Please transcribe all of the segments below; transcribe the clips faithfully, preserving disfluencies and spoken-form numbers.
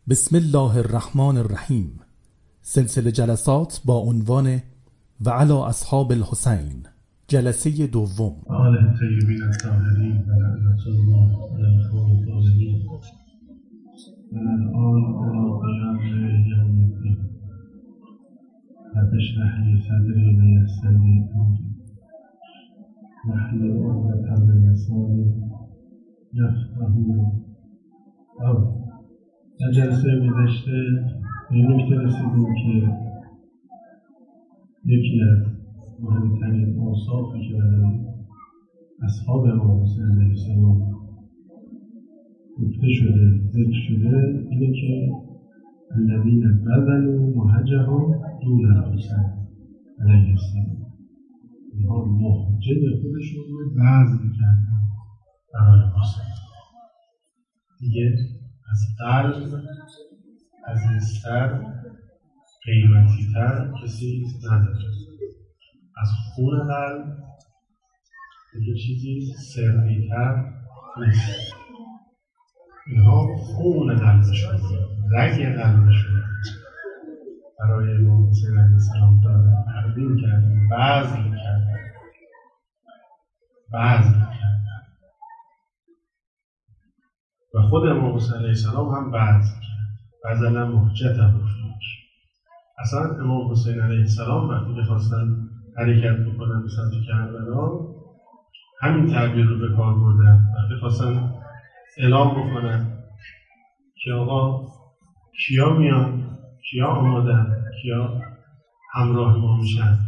بسم الله الرحمن الرحیم. سلسله جلسات با عنوان و علی اصحاب الحسین، جلسه دوم. آل طیبین الطاهرین و لعنت الله علی القوم الظالمین من الآن الی قیام یوم الدین. رب اشرح لی صدری و یسر لی امری واحلل عقدة من لسانی یفقهوا قولی. در جلسه گذشته به این نکته رسیدیم که یکی از مهمترین اوصافی که برای اصحاب امام حسین علیه السلام گفته شده، ذکر شده، اینه که الذین بذلوا مهجهم دون الحسین علیه السلام، اینها مهجه خودشون رو بذل کردن برای حسین. دیگه از قلب عزیزتر، قیمتیتر کسی نداره. از خون قلب دیگه چیزی سریتر نیست. اینها خون قلبشون، رگ قلبشون برای امام حسین علیه السلام داره تقدیم کردن، بذل کردن بذل کردن و خود امام حسین علیه السلام هم بذل کرد. بذل مهجته فیش. اصلا امام حسین علیه السلام وقتی که خواستن حرکت بکنن به سمت کربلا، همین تعبیر رو به کار بردن. وقتی خواستن اعلام بکنن که آقا کیا میان، کیا آمادن، کیا همراه ما میشن،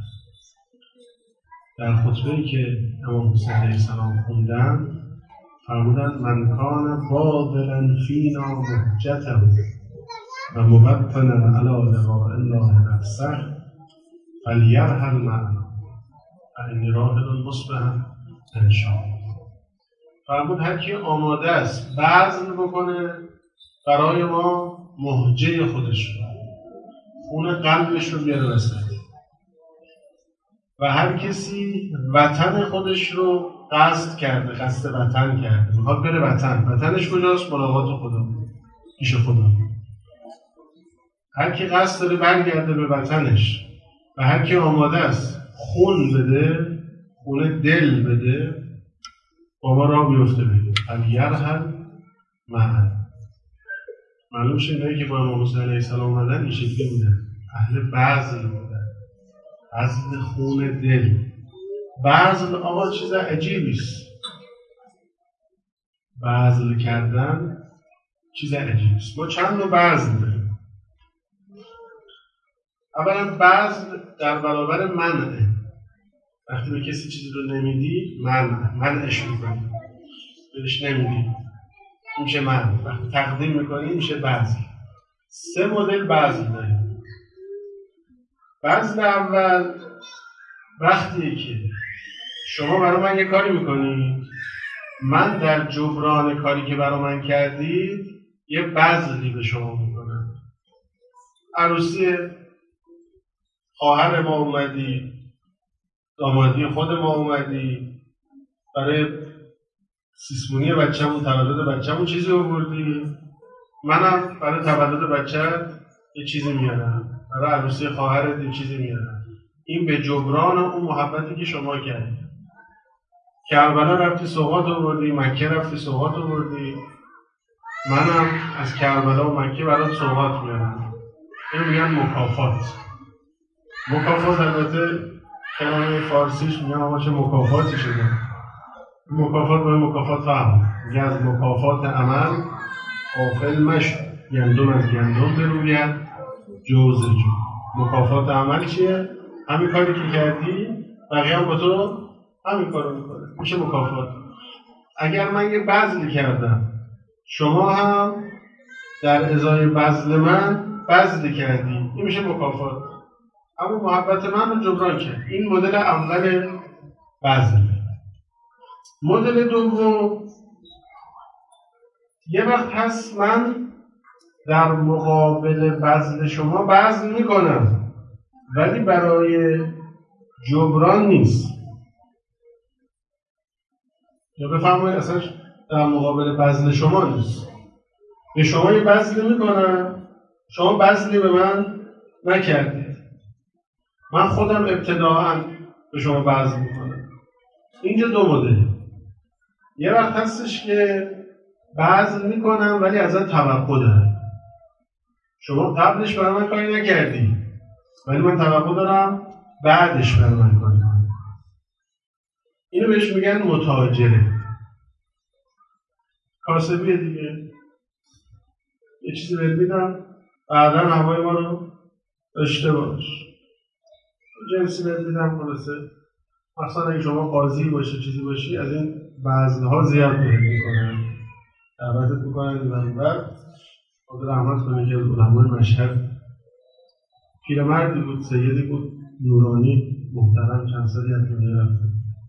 در خطبه‌ای که امام حسین علیه السلام خوندن فرمودن من کان باذلا فینا مهجته و مبطنا علی لقاء الله نفسه فلیرحل معنا فانی راحل مصبحا ان شاء الله. فرمود هر کی آماده است بذل بکنه برای ما مهجه خودش رو، خون قلبش رو بیاره وسط، و هر کسی وطن خودش رو قصد کرده، قصد وطن کرده، میخواد بره وطن. وطنش کجاست؟ ملاقات خدا، پیش خدا. هر کی قصد داره برگرده به وطنش و هر کی آماده است خون بده، خون دل بده، با ما را بیفته بگه فلیرحل معنا. معلوم شد اینایی که با امام حسین علیه السلام اومدن این شکلی بودن، اهل بذل بودن، بذل خون دل. بذل آقا چیز عجیبیست. بذل کردن چیز عجیبیست. ما چند نوع بذل داریم. اولا بذل در برابر منعه. وقتی به کسی چیزی رو نمیدی، منع منعش میکنی، بهش نمیدی، میشه منع. وقتی تقدیم میکنی میشه بذل. سه مدل بذل داریم. بذل اول وقتی که شما برای من یه کاری میکنید، من در جبران کاری که برای من کردید یه بذلی به شما میکنم. عروسی خواهر ما اومدی، دامادی خود ما اومدی، برای سیسمونی بچه‌مون، تولد بچه‌مون چیزی آوردی، منم برای تولد بچه‌ت یه چیزی میارم، برای عروسی خواهرت یه چیزی میارم. این به جبران اون محبتی که شما کردی. کربلا رفتی سوغات آوردی، مکه رفتی سوغات آوردی، منم از کربلا و مکه برات سوغات میارم. اینو میگن مکافات. مکافات البته کلمه فارسیش میگن آقا چه مکافاتی شده. مکافات باید مکافات فهم. میگه از مکافات عمل غافل مشو، گندم از گندم بروید جوز جو. مکافات عمل چیه؟ همین کاری که کردی بقیه هم با تو همین کارو میکنه، میشه مکافات. اگر من یه بذلی کردم، شما هم در ازای بذل من بذلی کردی، این میشه مکافات. اما محبت من رو جبران کرد. این مدل اول بذل. مدل دوم، یه وقت هست من در مقابل بذل شما بذل میکنم ولی برای جبران نیست. یا بفرمایید اصلا در مقابل بذل شما نیست، به شما یه بذلی میکنم، شما بذلی به من نکردید، من خودم ابتداعاً به شما بذل میکنم. اینجا دو مدل. یه وقت هستش که بذل میکنم ولی ازت توقع دارم. شما قبلش برای من کاری نکردی ولی من توقع دارم بعدش برای من کاری کنی. اینو بهش میگن متاجره. کاسبیه دیگه. یه چیزی بهت میدم بعدا هوای ما رو داشته باش. جنسی بهت میدم خلاصه. مثلا اگه شما قاضی باشی چیزی باشی از این بذل‌ها زیاد بهت میکنن. دعوتت میکنن این بعد خدا رحمت کنه که از علمای مشهد پیرمردی بود، سیدی بود نورانی محترم، چند سالی از دنیا رفته.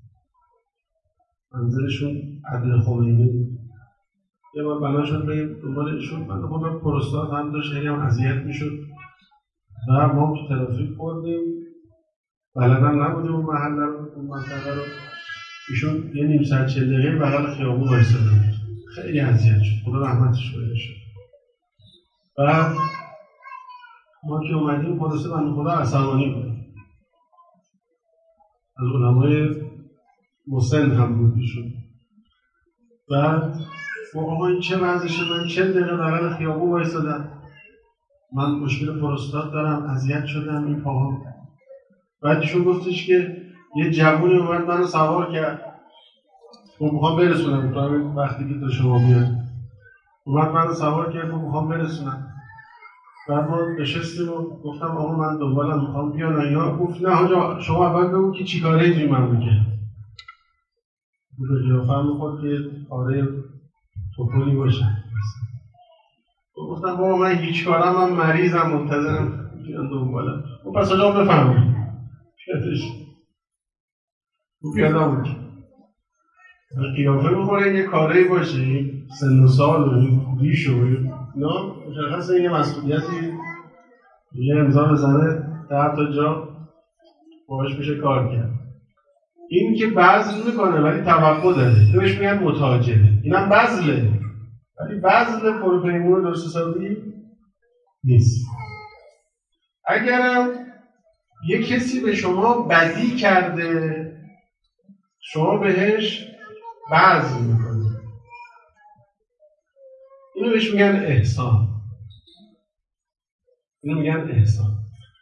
منزلشون عدل خمینی بود. یه بار بنا شد بریم دنبال ایشون، من خودم پروستات هم داشت، خیلی هم اذیت میشد و ما تو ترافیک خوردیم، بلدم نبودیم اون محله رو، اون منطقه رو. ایشون یه نیم ساعت چهل دقیقه بغل خیابون وایساده بود، خیلی اذیت شد، خدا رحمتش کنه شد. و ما که اومدیم خلاصه بنده خدا عصبانی بود، از علمای مسن هم بود ایشون. بعد آقا این چه وضعشه، من چند دقیقه بغل خیابون وایسادم، من مشکل پروستات دارم، اذیت شدم این پاها. بعد ایشون گفتش که یه جوونی اومد منو سوار کرد، من میخوام برسونم تو وقتی که تو شما میاد، اومد منو سوار کرد، من میخوام برسونم. بعد ما نشستیم و گفتم آقا من دنبالم میخوام بیان و اینا. گفت نه آقا شما اول بگو که چی کاره توی مملکت. به قیافه میخورد که آره توپولی باشه. گفتم بابا من هیچ کارم، من مریضم منتظرم بیان دنبالم. و پس آجا بفهمم پیادش او پیاده بود به قیافه میخوره یه کاری باشه، سن و سال و ریش و اینا مشخص این یه مسئولیتی یه امضا بزنه ده تا جا باهاش میشه کار کرد. این که بذل میکنه ولی توقع داره، بهش میگن متاجره. اینم بذله ولی بذل پروپیمون درست حسابی نیست. اگرم یه کسی به شما بدی کرده شما بهش بذل میکنی، اینو بهش میگن احسان. اینو میگن احسان.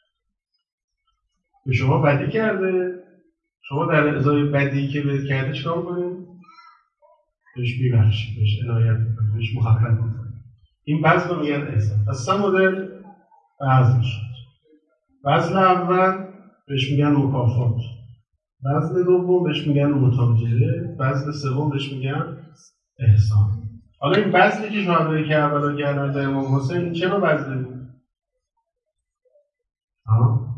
به شما بدی کرده، شما در ازای بدی که بهت کرده چیکار کنید؟ بهش میبخشید، بهش عنایت میکنید، بهش محبت میکنید. این بذل رو میگن احسان. پس سه مدل بذل شد. بذل اول بهش میگن مکافات، بذل دوم بهش میگن متاجره، بذل سوم بهش میگن احسان. حالا این بذلی که شهدای کربلا کردن در امام حسین، این چه نوع بذلی بود؟ ها؟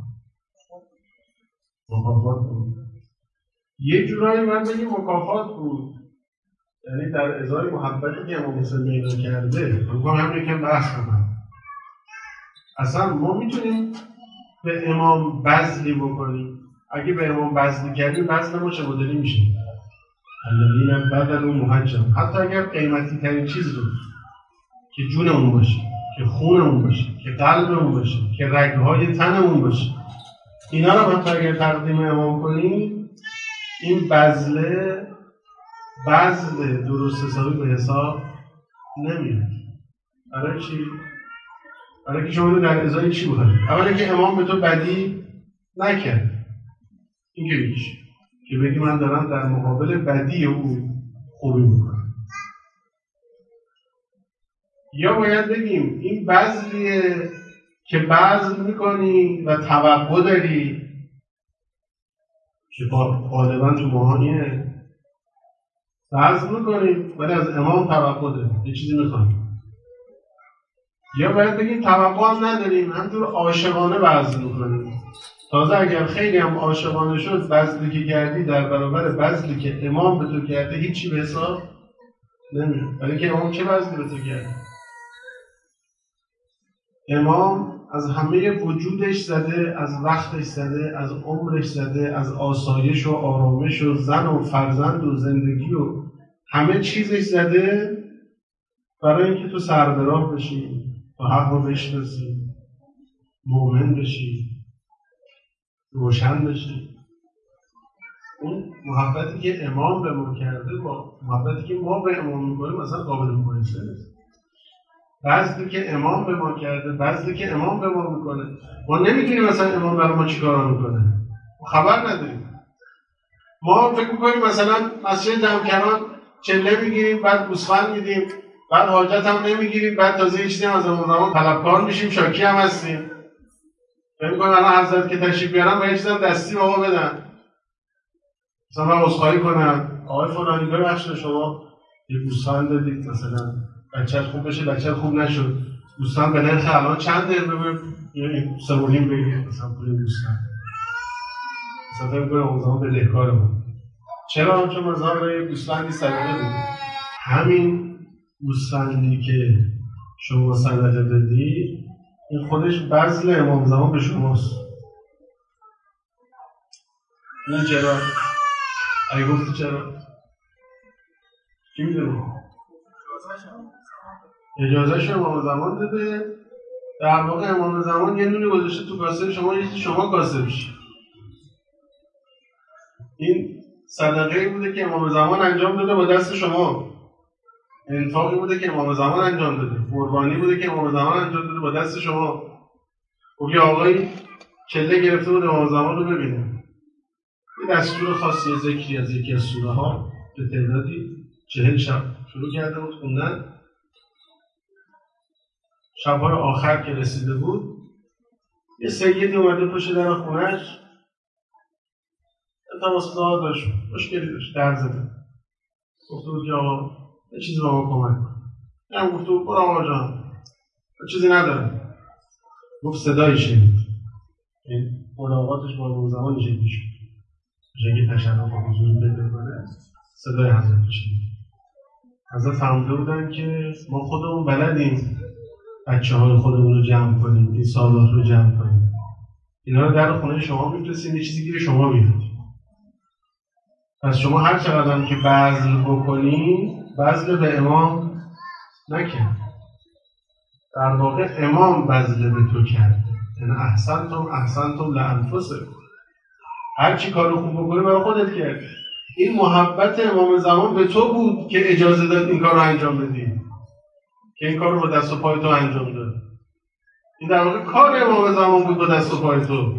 مکافات بود. یه جورایی من بگیم مکافات بود، یعنی در ازای محبتی که امام حسین مینا کرده. من هم یکم بحث کنم. اصلا ما میتونیم به امام بذلی بکنیم. اگه به امام بذلی کردیم بذل ما چه مدلی میشه؟ الذین بذلوا محجم. حتی اگر قیمتی ترین چیز رو که جونمون باشه، که خونمون باشه، که قلبمون باشه، که رگهای تنمون باشه، اینا رو حتی اگر تقدیم امام کنیم، این بذله بذل درست حسابی به حساب نمیاد. برای چی؟ برای که شما در ازای چی بخواهید؟ اولا که امام به تو بدی نکرد، این که میشه که بگی من دارم در مقابل بدی او خوبی میکنم. یا باید بگیم این بذلیه که بذل میکنی و توقع داری که غالبا تو ماهانیه بذل میکنی ولی از امام توقع داری، یه چیزی میخوانی. یا باید بگیم توقع هم نداریم، همطور عاشقانه بذل میکنیم. تازه اگر خیلی هم عاشقانه شد، بذلی که کردی در برابر بذلی که امام به تو کرده هیچی به حساب نمیاد. ولی که امام چه بذلی به تو کرده؟ امام از همه وجودش زده، از وقتش زده، از عمرش زده، از آسایش و آرامش و زن و فرزند و زندگی و همه چیزش زده برای اینکه تو سر به راه بشی، تو حق رو بشناسی، مؤمن بشی، روشن بشی. اون محبتی که امام به ما کرده با محبتی که ما به امام میکنیم مثلا قابل مقایسه نیست. بذلی که امام به ما کرده، بذلی که امام به ما میکنه، ما نمیدونیم مثلا امام برای ما چیکار میکنه، خبر نداریم. ما فکر میکنیم مثلا مسجد جمع‌کنان چله میگیریم، بعد گوسفند میدیم، بعد حاجت هم نمیگیریم، بعد تازه یه چیزی هم از امام زمان طلبکار میشیم، شاکی هم هستیم. فکر میکنیم الان حضرت که تشریف بیارن باید چیزی هم دستی به ما بدن، مثلا من عذرخواهی کنم آقای فلانی ببخشید شما یه گوسفند دادید مثلا بچه‌ت خوب بشه، بچه‌ت خوب نشد، گوسفند به نرخ الان چنده، ببین یه سوالیم بگیر مثلا پول گوسفند مثلا فکر میکنم اون زمان بدهکار ما. چرا؟ چون مثلا برای گوسفندی صدقه بدید. همین گوسفندی که شما صدقه دادی این خودش بذل امام زمان به شماست. این چرا؟ اگه گفتی چرا؟ کی میدونه؟ اجازه شما امام زمان داده، در واقع امام زمان یه نونی گذاشته تو کاسه شما، یه شما کاسه بشی. این صدقه بوده که امام زمان انجام داده با دست شما، انفاقی بوده که امام زمان انجام داده، قربانی بوده که امام زمان انجام داده با دست شما. خب یه آقایی چله گرفته بود امام زمان رو ببینه، یه دستور خاصی ذکری از یکی از سوره ها به تعدادی چهل شب شروع کرده بود خوندن. شب‌های آخر که رسیده بود یه سیدی اومده پشت در خونه‌اش، تماس دار داشت، مشکلی داشت، در زده. گفته بود که آقا یه چیزی با ما کمک کن. هم گفته بود برو آقا جان چیزی نداره. گفت صدایی شنید. این ملاقاتش با امام زمان جدی شد. جنگی تشرف با حضور بده کنه صدای حضرت شنید. حضرت فهمده بودن که ما خودمون بلدیم بچه های خودمون رو جمع کنیم، این سالات رو جمع کنیم. اینا رو در خونه شما میفرستیم، یه چیزی گیر شما میاد. پس شما هر چقدر هم که بذل بکنی، بذل به امام نکن. در واقع امام بذل به تو کرد. یعنی احسنتم احسنتم لانفسکم. هر چی کارو خوب بکنی برای خودت کردی. این محبت امام زمان به تو بود که اجازه داد این کار رو انجام بدی، که این کار رو با دست و پای تو انجام داد. این در واقع کار امام زمان بود با دست و پای تو.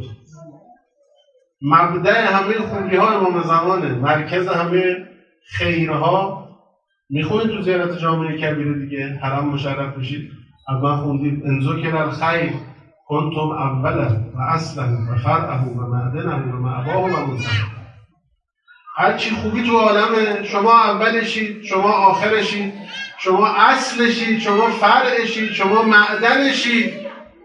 مبدأ همه خوبی ها امام زمانه، مرکز همه خیرها. میخونید تو زیارت جامعه کبیره دیگه، حرم مشرف بشید، اول خوندید ان ذکر الخیر کنتم اولا و اصلا و فرعه و معدنه و معباه و منزله. هر چی خوبی تو عالمه، شما اولشید، شما آخرشید، شما اصلشید، شما فرعشید، شما معدنشید.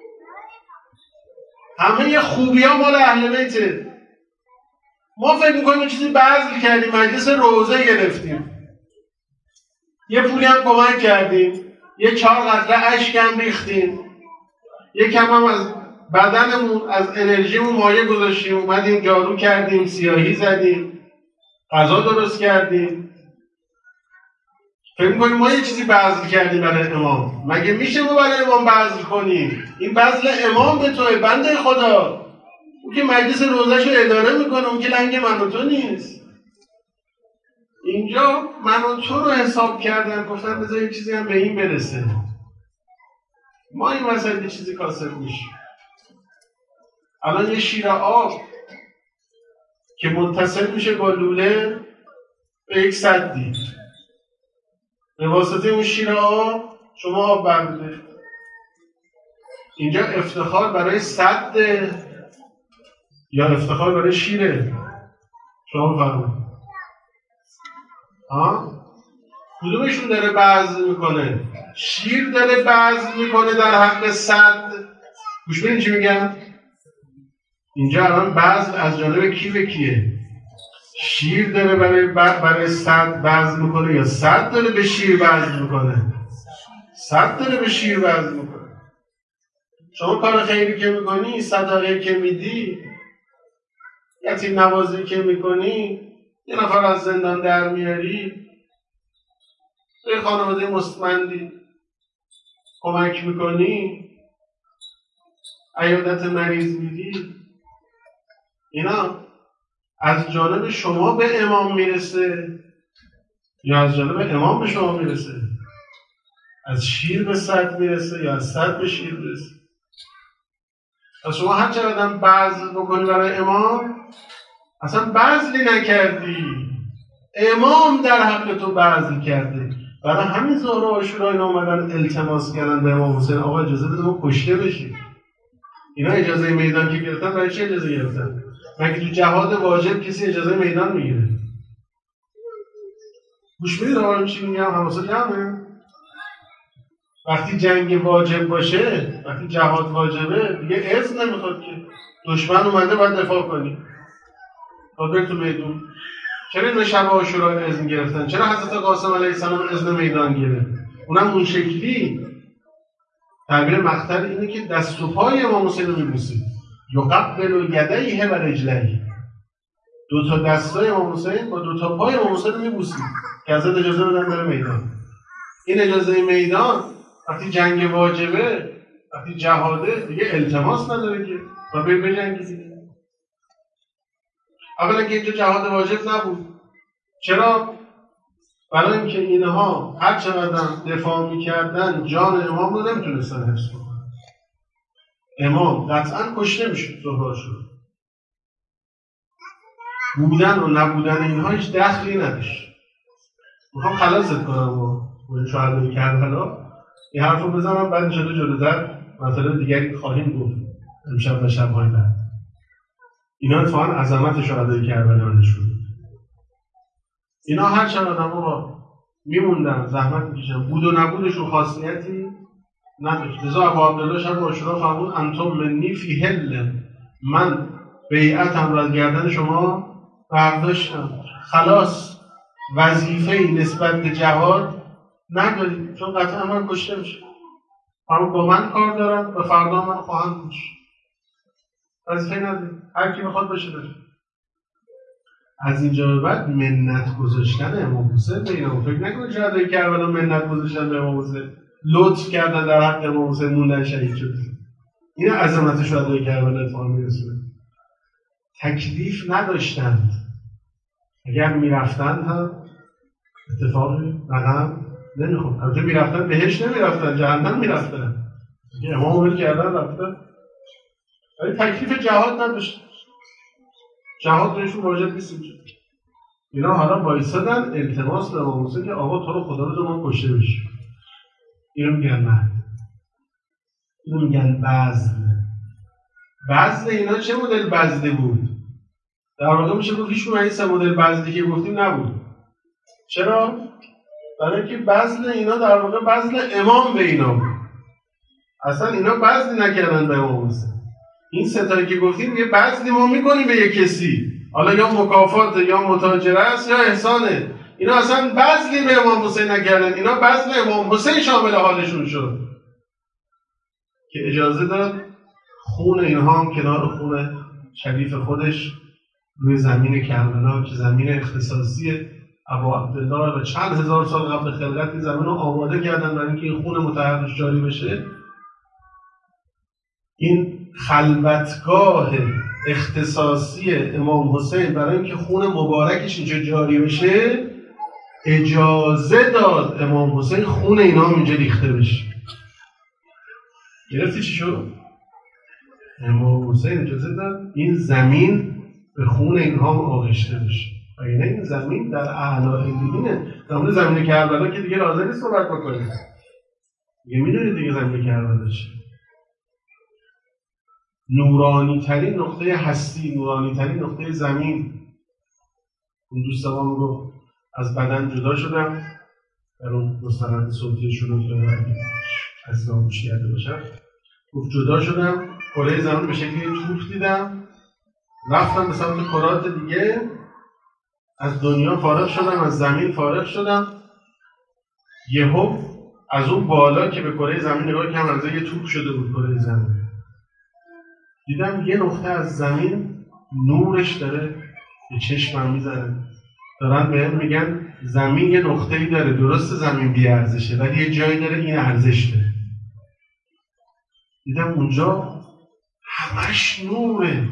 همه خوبی ها مال اهل بیته. ما فکر میکنیم یه چیزی بذل کردیم، مجلس روزه گرفتیم، یه پولی هم کمک کردیم، یه چهار قطره اشک هم ریختیم، یه کم هم از بدنمون از انرژیمون مایه گذاشتیم، اومدیم جارو کردیم، سیاهی زدیم، غذا درست کردیم. فکر میکنیم ما یه چیزی بذل کردیم برای امام. مگه میشه ما برای امام بذل کنیم؟ این بذل امام به توه بنده خدا. اون که مجلس روزش رو اداره میکنه، اون که لنگ من و تو نیست. اینجا من و تو رو حساب کردن، گفتن بذار یه چیزی هم به این برسه. ما این مسئله یه چیزی کاسب میشیم. الان یه شیر آب که متصل میشه با لوله به یک سدی، به واسطه اون شیر آب شما آب برمی‌دارید. اینجا افتخار برای سد یا افتخار برای شیره؟ شما بفرمایید. ها؟ کدومشون داره بذل میکنه؟ شیر داره بذل میکنه در حق سد. گوش بدین چی میگم؟ اینجا الان بذل از جانب کی به کیه؟ شیر داره برای برای سد بذل میکنه یا سد داره به شیر بذل میکنه؟ سد داره به شیر بذل میکنه. شما کار خیری که میکنی، صدقه که میدی، یتیم نوازی که میکنی، یه نفر از زندان در میاری، یه خانواده مستمندی کمک میکنی، عیادت مریض میدی، اینا از جانب شما به امام میرسه یا از جانب امام به شما میرسه؟ از شیر به صد میرسه یا از صد به شیر میرسه؟ پس شما هر چقدر هم بذل بکنی برای امام، اصلا بذلی نکردی، امام در حق تو بذل کرده. برای همین ظهر و عاشورا اینا اومدن التماس کردن به امام حسین آقا اجازه بده ما کشته بشیم. اینا اجازه میدان که گرفتن برای چه اجازه گرفتن؟ مگه تو جهاد واجب کسی اجازه میدان میگیره؟ گوش میدید آقا چی میگم؟ حواست جمعه؟ وقتی جنگ واجب باشه، وقتی جهاد واجبه، دیگه اذن نمیخواد که دشمن اومده باید دفاع کنی. باید بری تو میدون. چرا این شب عاشورا اذن گرفتن؟ چرا حضرت قاسم علیه السلام اذن میدان گرفت؟ اونم اون شکلی. تعبیر مقتل اینه که دست و پای امام حسین رو میبوسید. یقبل یدیه و رجلیه. دو تا دستای امام حسین با دو تا پای امام حسین رو میبوسید که حضرت اجازه بدن بره میدان. این اجازه میدان وقتی جنگ واجبه، وقتی جهاده، دیگه التماس نداره که با بیر بجنگی دیگه. اولا که اینجا جهاد واجب نبود. چرا؟ برای اینکه اینها هر چقدر دفاع میکردن جان امام رو نمیتونستن حفظ کنن. امام قطعا کشته میشد ظهر شد. بودن و نبودن اینها هیچ دخلی نداشت. میخوام خلاصت کنم و شهدای کربلا این حرف رو بزنم، بعد انشاءالله جلوتر مثلا دیگری خواهیم گفت امشب و شب‌های بعد. اینا اتفاقا عظمت شهدای کربلا نشون میده. اینا هر چقدر هم آقا میموندن، زحمت میکشن، بود و نبودشون خاصیتی نداشت. لذا ابو عبدالله شب عاشورا فرمود انتم منی فی حل، من بیعتم را از گردن شما برداشتم، خلاص وظیفه‌ای نسبت به جهاد ندارید، چون قطعا من کشته میشه. اما با من کار دارم و فردا من خواهم کشت. وظیفه ندارید، هر کی میخواد باشه باشه. از اینجا به بعد منت گذاشتن امام حسین به اینا، فکر نکنید شهدای کربلا منت گذاشتن به امام حسین، لطف کردن در حق امام حسین موندن شهید شد. این عظمت شهدای کربلا اتفاق میرسونه. تکلیف نداشتند، اگر میرفتند هم اتفاقی رقم نمیخورد. البته میرفتن بهش نمیرفتن، جهنم میرفتن. امام ول کردن رفتن. ولی تکلیف جهاد نداشت. جهاد بهشون واجب نیست اینجا. اینا حالا وایسادن التماس به امام حسین که آقا تو رو خدا بده ما کشته بشیم. اینو میگن نه. اینو میگن بذل. بذل اینا چه مدل بذلی بود؟ در واقع میشه گفت هیچ کدوم این سه مدل بذلی که گفتیم نبود. چرا؟ برای اینکه بذل اینا در واقع بذل امام به اینا بود. اصلا اینا بذلی نکردن به امام حسین. این ستایی که گفتیم یه بذلی ما میکنیم به یه کسی، حالا یا مکافات یا متاجره است یا احسانه. اینا اصلا بذلی به امام حسین نکردن، اینا بذل امام حسین شامل حالشون شد که اجازه داد خون اینها هم کنار خون شریف خودش روی زمین کربلا که زمین اختصاصی ابو عبدالله و چند هزار سال قبل خلقت این زمین رو آماده کردن برای اینکه این خون مطهرش جاری بشه. این خلوتگاه اختصاصی امام حسین برای اینکه خون مبارکش اینجا جاری بشه اجازه داد امام حسین خون اینا هم اینجا ریخته بشه. گرفتی چی شد؟ امام حسین اجازه داد این زمین به خون اینها هم آغشته بشه. اگه نه این زمین در اعلی علیینه. زمین زمین کربلا که دیگه لازم نیست صحبت بکنید. دیگه میدونید دیگه زمین کربلا چیه. نورانی ترین نقطه هستی، نورانی ترین نقطه زمین. اون دوست ما میگفت از بدن جدا شدم، در اون مستند صوتیشون رو که از ناموش کرده باشم، گفت جدا شدم، کره زمین به شکلی توپ دیدم، رفتم به سمت کرات دیگه، از دنیا فارغ شدم، از زمین فارغ شدم، یهو از اون بالا که به کره زمین نگاه کردم از یه توپ شده بود کره زمین، دیدم یه نقطه از زمین نورش داره به چشمم میزنه. دارن بهم میگن زمین یه نقطه‌ای داره، درسته زمین بی ارزشه ولی یه جایی داره این ارزش داره. دیدم اونجا همش نوره،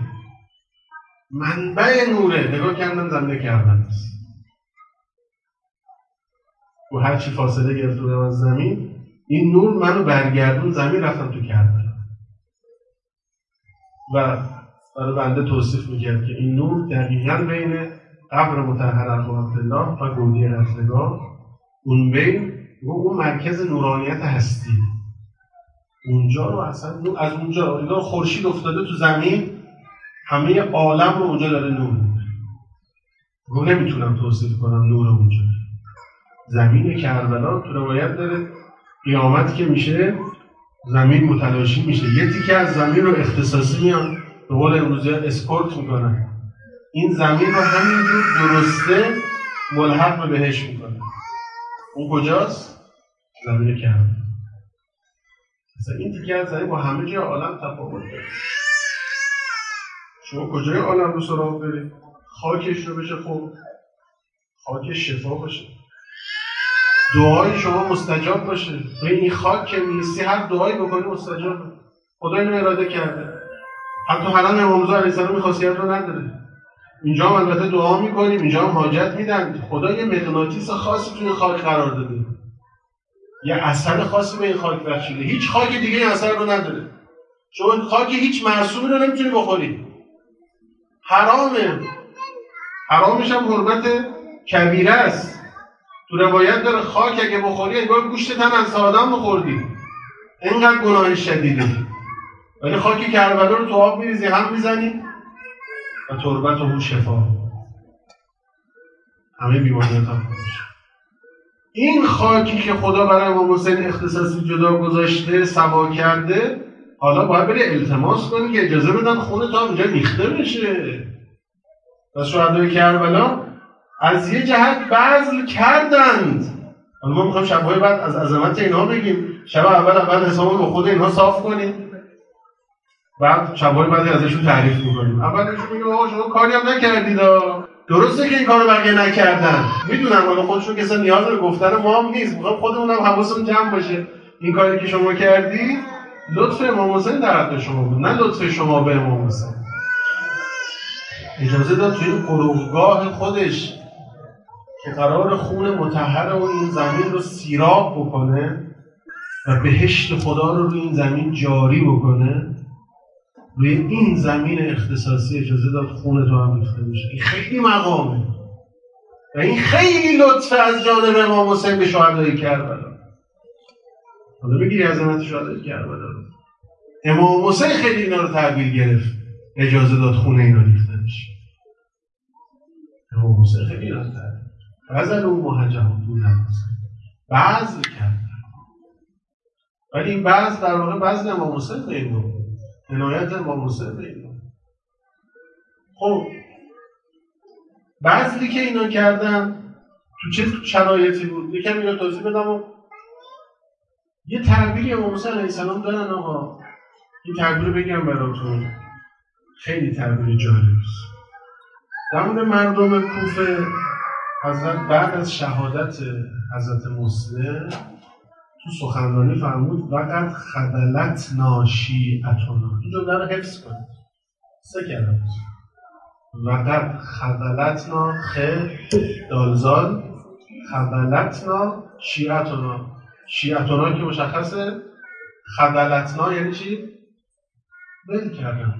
منبع نوره. نگاه کردم زمین کربلا است و هر چی فاصله گرفته بودم از زمین، این نور منو برگردون زمین، رفتم تو کربلا. و برای بنده توصیف میکرد که این نور دقیقاً بین قبر مطهر عبدالله و گودی قتلگاه، اون بین و اون مرکز نورانیت هستی، اونجا رو اصلا نور از اونجا انگار خورشید افتاده تو زمین، همه عالم رو اونجا داره نور میده. رو نمیتونم توصیف کنم نور اونجا. زمین کربلا تو روایت داره قیامت که میشه زمین متلاشی میشه، یه تیکه از زمین رو اختصاصی میان به قول امروزی اسکورت میکنن، این زمین رو همینجور درسته ملحق به بهش میکنن. اون کجاست؟ زمین کربلا. مثلا این تیکه از زمین با همه جای عالم تفاوت داره. شما کجای عالم رو سراغ برید؟ خاکش رو بشه خوب، خاکش شفا باشه، دعای شما مستجاب باشه. به این خاک که میستی هر دعایی بکنی مستجاب. خدا اینو اراده کرده. حتی حالا امام رضا علیه السلام این خاصیت رو نداره. اینجا هم البته دعا میکنیم، اینجا هم حاجت میدن. خدا یه مغناطیس خاصی توی خاک قرار داده، یه اثر خاصی به این خاک بخشیده. هیچ خاک دیگه این اثر رو نداره. شما خاک هیچ معصومی رو نمیتونی بخوری، حرامه. حرامش هم حرمت کبیره است. تو روایت داره خاک اگه بخوری انگار گوشت تن از آدم بخوردی، اینقدر گناه شدیده. ولی خاک کربلا رو تو آب میریزی، هم میزنی و تربت و شفا، همه بیماریات هم خوش. این خاکی که خدا برای امام حسین اختصاصی جدا گذاشته، سوا کرده، حالا باید بری التماس کنی که اجازه بدن خون تا اونجا ریخته بشه. و شهدای کربلا از یه جهت بذل کردند. حالا ما میخوایم شبهای بعد از عظمت اینها بگیم. شب اول اول حسابو با خود اینها صاف کنیم، بعد شبهای بعد ازشون تعریف میکنیم. اولشون میگه آقا شما کاری هم نکردید. درسته که این کارو بقیه نکردن، میدونم، حالا خودشون کسی نیاز به گفتن ما هم نیست. میخوام خودمون هم حواسمون جمع باشه. این کاری که شما کردی لطف امام حسین در حق شما بود، نه لطف شما به امام حسین. اجازه داد توی قروقگاه خودش که قرار خون مطهر و این زمین رو سیراب بکنه و بهشت خدا رو روی این زمین جاری بکنه، روی این زمین اختصاصی اجازه داد خون تو هم ریخته بشه. این خیلی مقامه و این خیلی لطفه از جانب امام حسین به شهدای کربلا. حالا بگیری عظمت شهدای کربلا رو، امام حسین خیلی اینا رو تحویل گرفت، اجازه داد خون اینا ریخته بشه. امام حسین خیلی اینا رو تحویل غزل و محجم بود بعض کرد. ولی این بعض در واقع بعض امام حسین به این بود، عنایت امام حسین به این بود. خب بعضی که اینا کردن تو چه شرایطی بود؟ یکم اینا توضیح بدم. و یه تعبیری امام حسین علیه السلام دارن. آقا این تعبیر رو بگم براتون، خیلی تعبیر جالبی است. در مورد مردم کوفه، حضرت بعد از شهادت حضرت مسلم تو سخنرانی فرمود وقت خذلتنا شیعتنا. این جمله رو حفظ کنید، سه کلمه. وقت خذلتنا خ دالزال خذلتنا شیعتنا. شیعتنا که مشخصه، خذلتنا یعنی چی؟ ول کردن،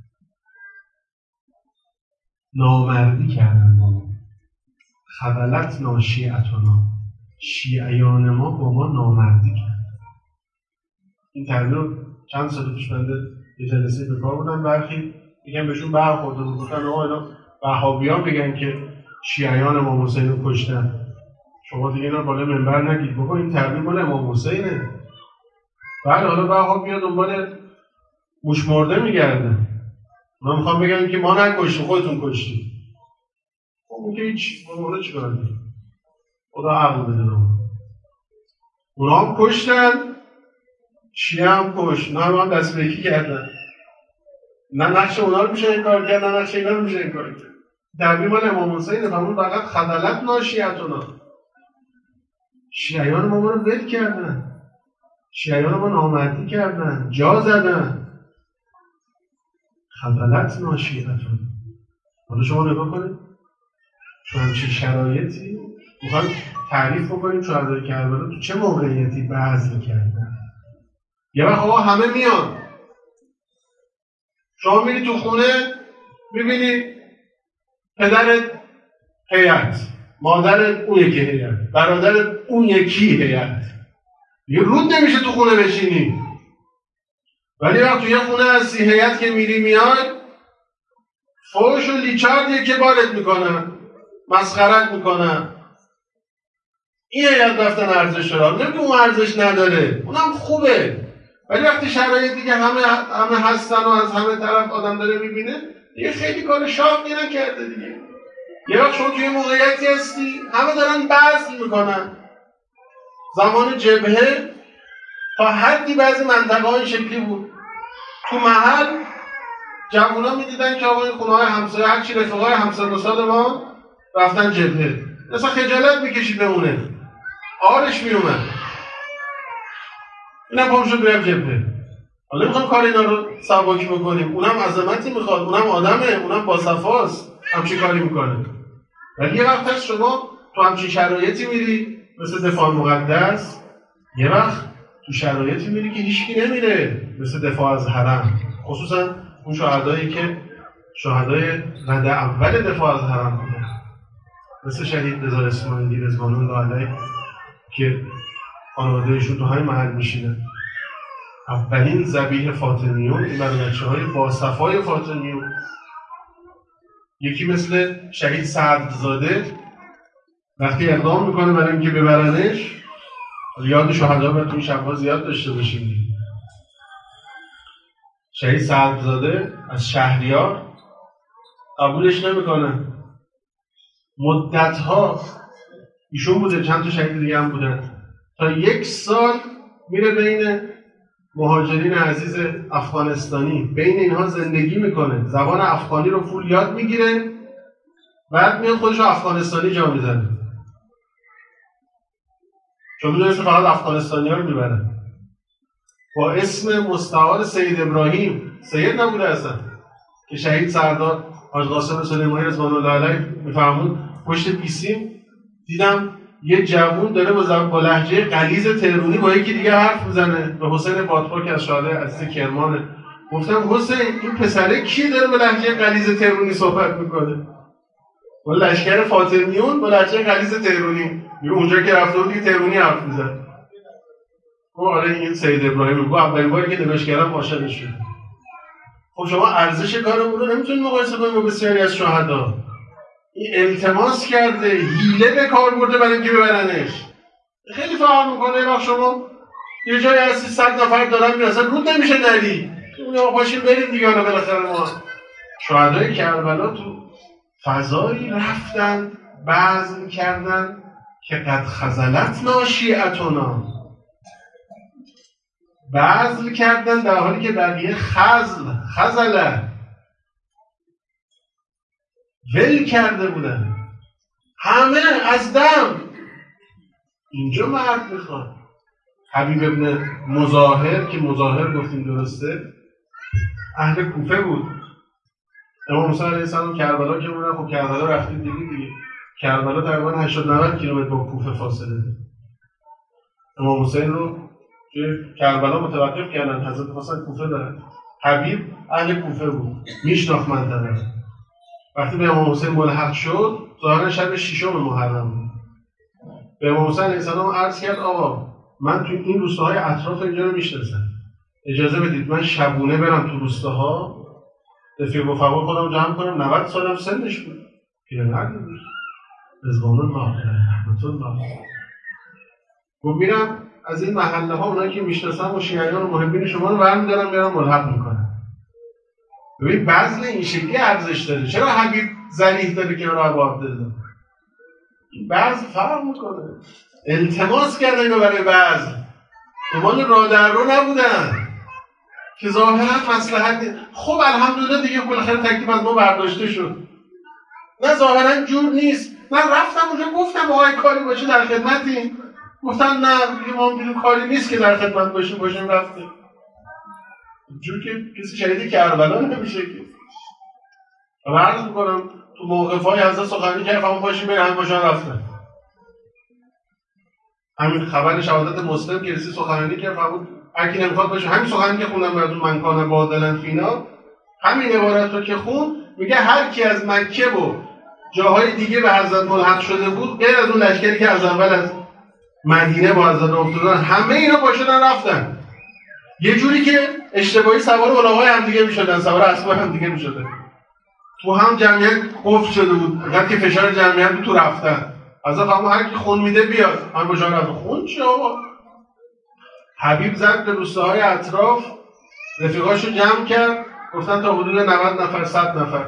نامردی کردن. خذلتنا شیعتنا، شیعیان ما با ما نامردی کرد. این تعبیر رو چند سال پیش بنده یه جلسه به کار بودن، برخی میگن بهشون برخورده بود، گفتن آقا اینا وهابیان میگن که شیعیان امام حسین رو کشتن، شما دیگه اینا بالا منبر نگید. بابا این تعبیر مال امام حسینه. بعد حالا وهابیان دنبال موش مرده میگردن، اونا میخوان بگن که ما نکشتیم، خودتون کشتید. اون که هیچ مولا چیکار دید؟ خدا عقل بده رو. اونا هم کشتن، شیعه هم کشت، اونا هم, هم دست به یکی کردن. نه نقش اونا رو میشه این کار کرد، نه نقش اینا رو میشه این کار کرد. تعبیر مال امام حسینه. فرمود فقط خذلتنا شیعتنا، شیعیان ما رو ول کردن. شیعیان ما نامردی کردن، جا زدن. خبلت ناشیعتون. حالا شما نگاه کنید تو همچین شرایطی میخوایم تعریف بکنیم شهدای کربلا تو چه موقعیتی بذل کردن. یه وقت آقا همه میان، شما میری تو خونه میبینی پدرت هیئت، مادرت اون یکی هیئت، برادرت اون یکی هیئت، یه رود نمیشه تو خونه بشینی. ولی وقت تو یه خونه از هیئت که میری میاد فوش و لیچارد یکی بارت میکنن، مسخرت میکنن. این هیئت رفتن ارزش داره، نمیگه اون ارزش نداره، اونم خوبه. ولی وقتی شرایط دیگه همه همه هستن و از همه طرف آدم داره میبینه، دیگه خیلی کار شاقی نکرده دیگه. یه وقت شما توی موقعیتی هستی همه دارن بذل میکنن. زمان جبهه تا حدی بعضی منطقه‌ها این شکلی بود، تو محل جوونا میدیدن که آقا این خونه‌های همسایه هرچی رفقای همسن و سال ما رفتن جبهه، اصلا خجالت میکشید بمونه، آرش میومد اینم پام شد بریم جبهه. حالا میخوام کار اینا رو سباکی بکنیم، اونم عظمتی میخواد، اونم آدمه، اونم با صفاست، همچی کاری میکنه. ولی یه وقت هست شما تو همچین شرایطی میری مثل دفاع مقدس، یه وقت تو شرایطی میری که هیچکی نمیره مثل دفاع از حرم، خصوصا اون شهدایی که شهدای رده اول دفاع از حرم بودن، مثل شهید رضا اسماعیلی رضوان الله علیه که خانواده‌شون تو همین محل میشینن. اولین ذبیح فاطمیون این برای بچه‌های با صفای فاطمیون. یکی مثل شهید سعدزاده وقتی اقدام میکنه برای اینکه ببرنش، یاد شهدا باید تو این شب‌ها زیاد داشته باشیم. شهید سعدزاده از شهریار قبولش نمیکنه. مدت‌ها ایشون بوده، چند تا شهید دیگه هم بودن، تا یک سال میره بین مهاجرین عزیز افغانستانی، بین اینها زندگی میکنه، زبان افغانی رو فول یاد میگیره، بعد میاد خودش رو افغانستانی جا میزنه، چون میدونست فقط افغانستانی ها رو میبرن. با اسم مستعار سید ابراهیم، سید نبوده اصلا، که شهید سردار حاج قاسم سلیمانی رضوان الله علیه میفرمود پشت پیسیم دیدم یه جوون داره با لهجه غلیظ تهرونی با یکی دیگه حرف میزنه، به حسین بادپا که از شهدای عزیز کرمانه. گفتم حسین این پسره کی داره با لهجه غلیظ تهرونی صحبت میکنه؟ با لشکر فاطمیون با لهجه غلیظ تهرونی، میگه اونجا که رفته بود دیگه تهرونی حرف میزد. گفت آره این سید ابراهیم. گفت اولین باری که نگاش کردم عاشقش شدم. خب شما ارزش کارمون رو نمیتونید مقایسه کنید با بسیاری از شهدا. این التماس کرده، حیله به کار برده برای اینکه ببرنش. خیلی فرق میکنه. وقت شما یه جایی هستی صد نفر دارن میرن، اصلا رود نمیشه نری، یا پاشین بریم دیگه. حالا بالاخره ما شهدای کربلا تو فضایی رفتن بذل کردن که قد خزلت ناشیعتنا، بذل کردن در حالی که بقیه خزل خزله ول کرده بودن، همه از دم. اینجا مرد میخواد. حبیب ابن مظاهر که مظاهر گفتیم درسته، اهل کوفه بود. امام حسین علیه السلام کربلا که بودن، خب کربلا رفتیم دیگه دیگه کربلا تقریبا هشتاد نود کیلومتر با کوفه فاصله داره. امام حسین رو که کربلا متوقف کردن، حضرت حسین کوفه دارن. حبیب اهل کوفه بود، میشناخت منطقه. وقتی به امام حسین ملحق شد، ظاهرا شب ششم محرم بود، به امام حسین علیه السلام عرض کرد آقا من تو این روستاهای اطراف اینجا رو میشناسم، اجازه بدید من شبونه برم تو روستاها رفیق و فوق خودم جمع کنم. نود سالم سنش بود، پیرمردی بود، رضوان الله رحمت الله. گفت میرم از این محله ها اونایی که میشناسم و شیعیان و محبین شما رو برمی‌دارم میرم ملحق میکنم. ببین بذل این شکلی ارزش داره. چرا حبیب ذلیح داره که رو عباد بذاره؟ بذل فرق میکنه. التماس کردن اینو برای بذل، دنبال راه در رو نبودن که ظاهرا مصلحت نیست. خب الحمدلله دیگه بالاخره تکلیف از ما برداشته شد. نه ظاهرا جور نیست. من رفتم اونجا گفتم آقای کاری باشه در خدمتیم، گفتن نه دیگه ما دیدیم کاری نیست که در خدمت باشیم باشیم رفتیم. جور که کسی شهید کربلا نمیشه که. و عرض میکنم تو موقف‌های حضرت سخنرانی کرد همون باشیم بریم همین باشن رفتن. همین خبر شهادت مسلم که رسید سخنرانی کرد فرمود هر کی نمیخواد باشه. همین سخنرانی که خوندم براتون من کان بادلن فینا، همین عبارت رو که خون میگه هر کی از مکه و جاهای دیگه به حضرت ملحق شده بود غیر از اون لشکری که از اول از مدینه با حضرت افتادن همه اینا پاشدن رفتن. یه جوری که اشتباهی سوار الاغای هم دیگه میشدن، سوار اسبای هم دیگه میشدن. تو هم جمعیت قفل شده بود، وقتی که فشار جمعیت بود تو رفتن. حضرت فرمود هر کی خون میده بیاد. من با جان رفت خون چی آقا؟ حبیب زد به روستاهای اطراف، رفیقاشو جمع کرد، گفتن تا حدود نود نفر صد نفر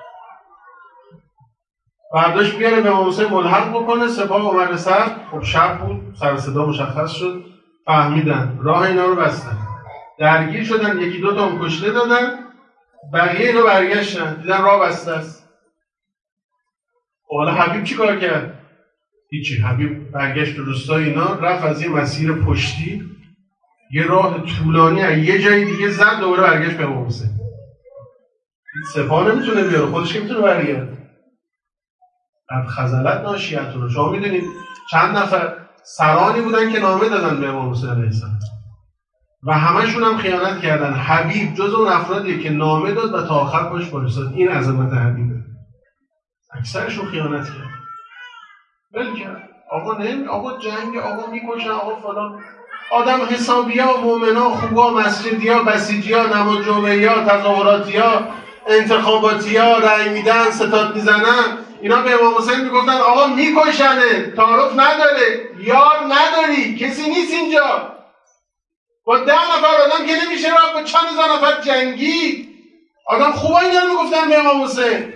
برداشت بیاره به امام حسین ملحق بکنه. سپاه عمر سر، خب شب بود، سر صدا مشخص شد، فهمیدن، راه اینا رو بستن، درگیر شدن، یکی دو تا هم کشته دادن، بقیه اینو برگشتن دیدن راه بسته است. حالا حبیب چی کار کرد؟ هیچی. حبیب برگشت به روستای اینا، رفت از یه مسیر پشتی یه راه طولانی از یه جای دیگه زد، دوباره برگشت به امام حسین. سپاه نمیتونه بیاره، خودش که میتونه برگرد. از خزلت ناشیتونه. شما میدونید چند نفر سرانی بودن که نامه دادن به امام حسین علیه السلام و همشون هم خیانت کردن. حبیب جز اون افرادیه که نامه داد و تا آخر باش وایساد. این عظمت حبیبه. اکثرشون خیانت کرد. ول کرد. آقا نمی آقا جنگ، آقا میکشن، آقا فلان. آدم حسابیا، مؤمنا، خوبا، مسجدیا، بسیجیا، نماز جمعه‌یا، تظاهراتیا، انتخاباتیا، رأی میدن، ستاد میزنن. اینا به امام حسین میگفتن آقا میکشنه، تعارف نداره، یار نداری، کسی نیست اینجا. با ده نفر آدم که نمیشه رفت، با چند هزار نفر جنگی. آدم خوبا اینا میگفتن به امام حسین.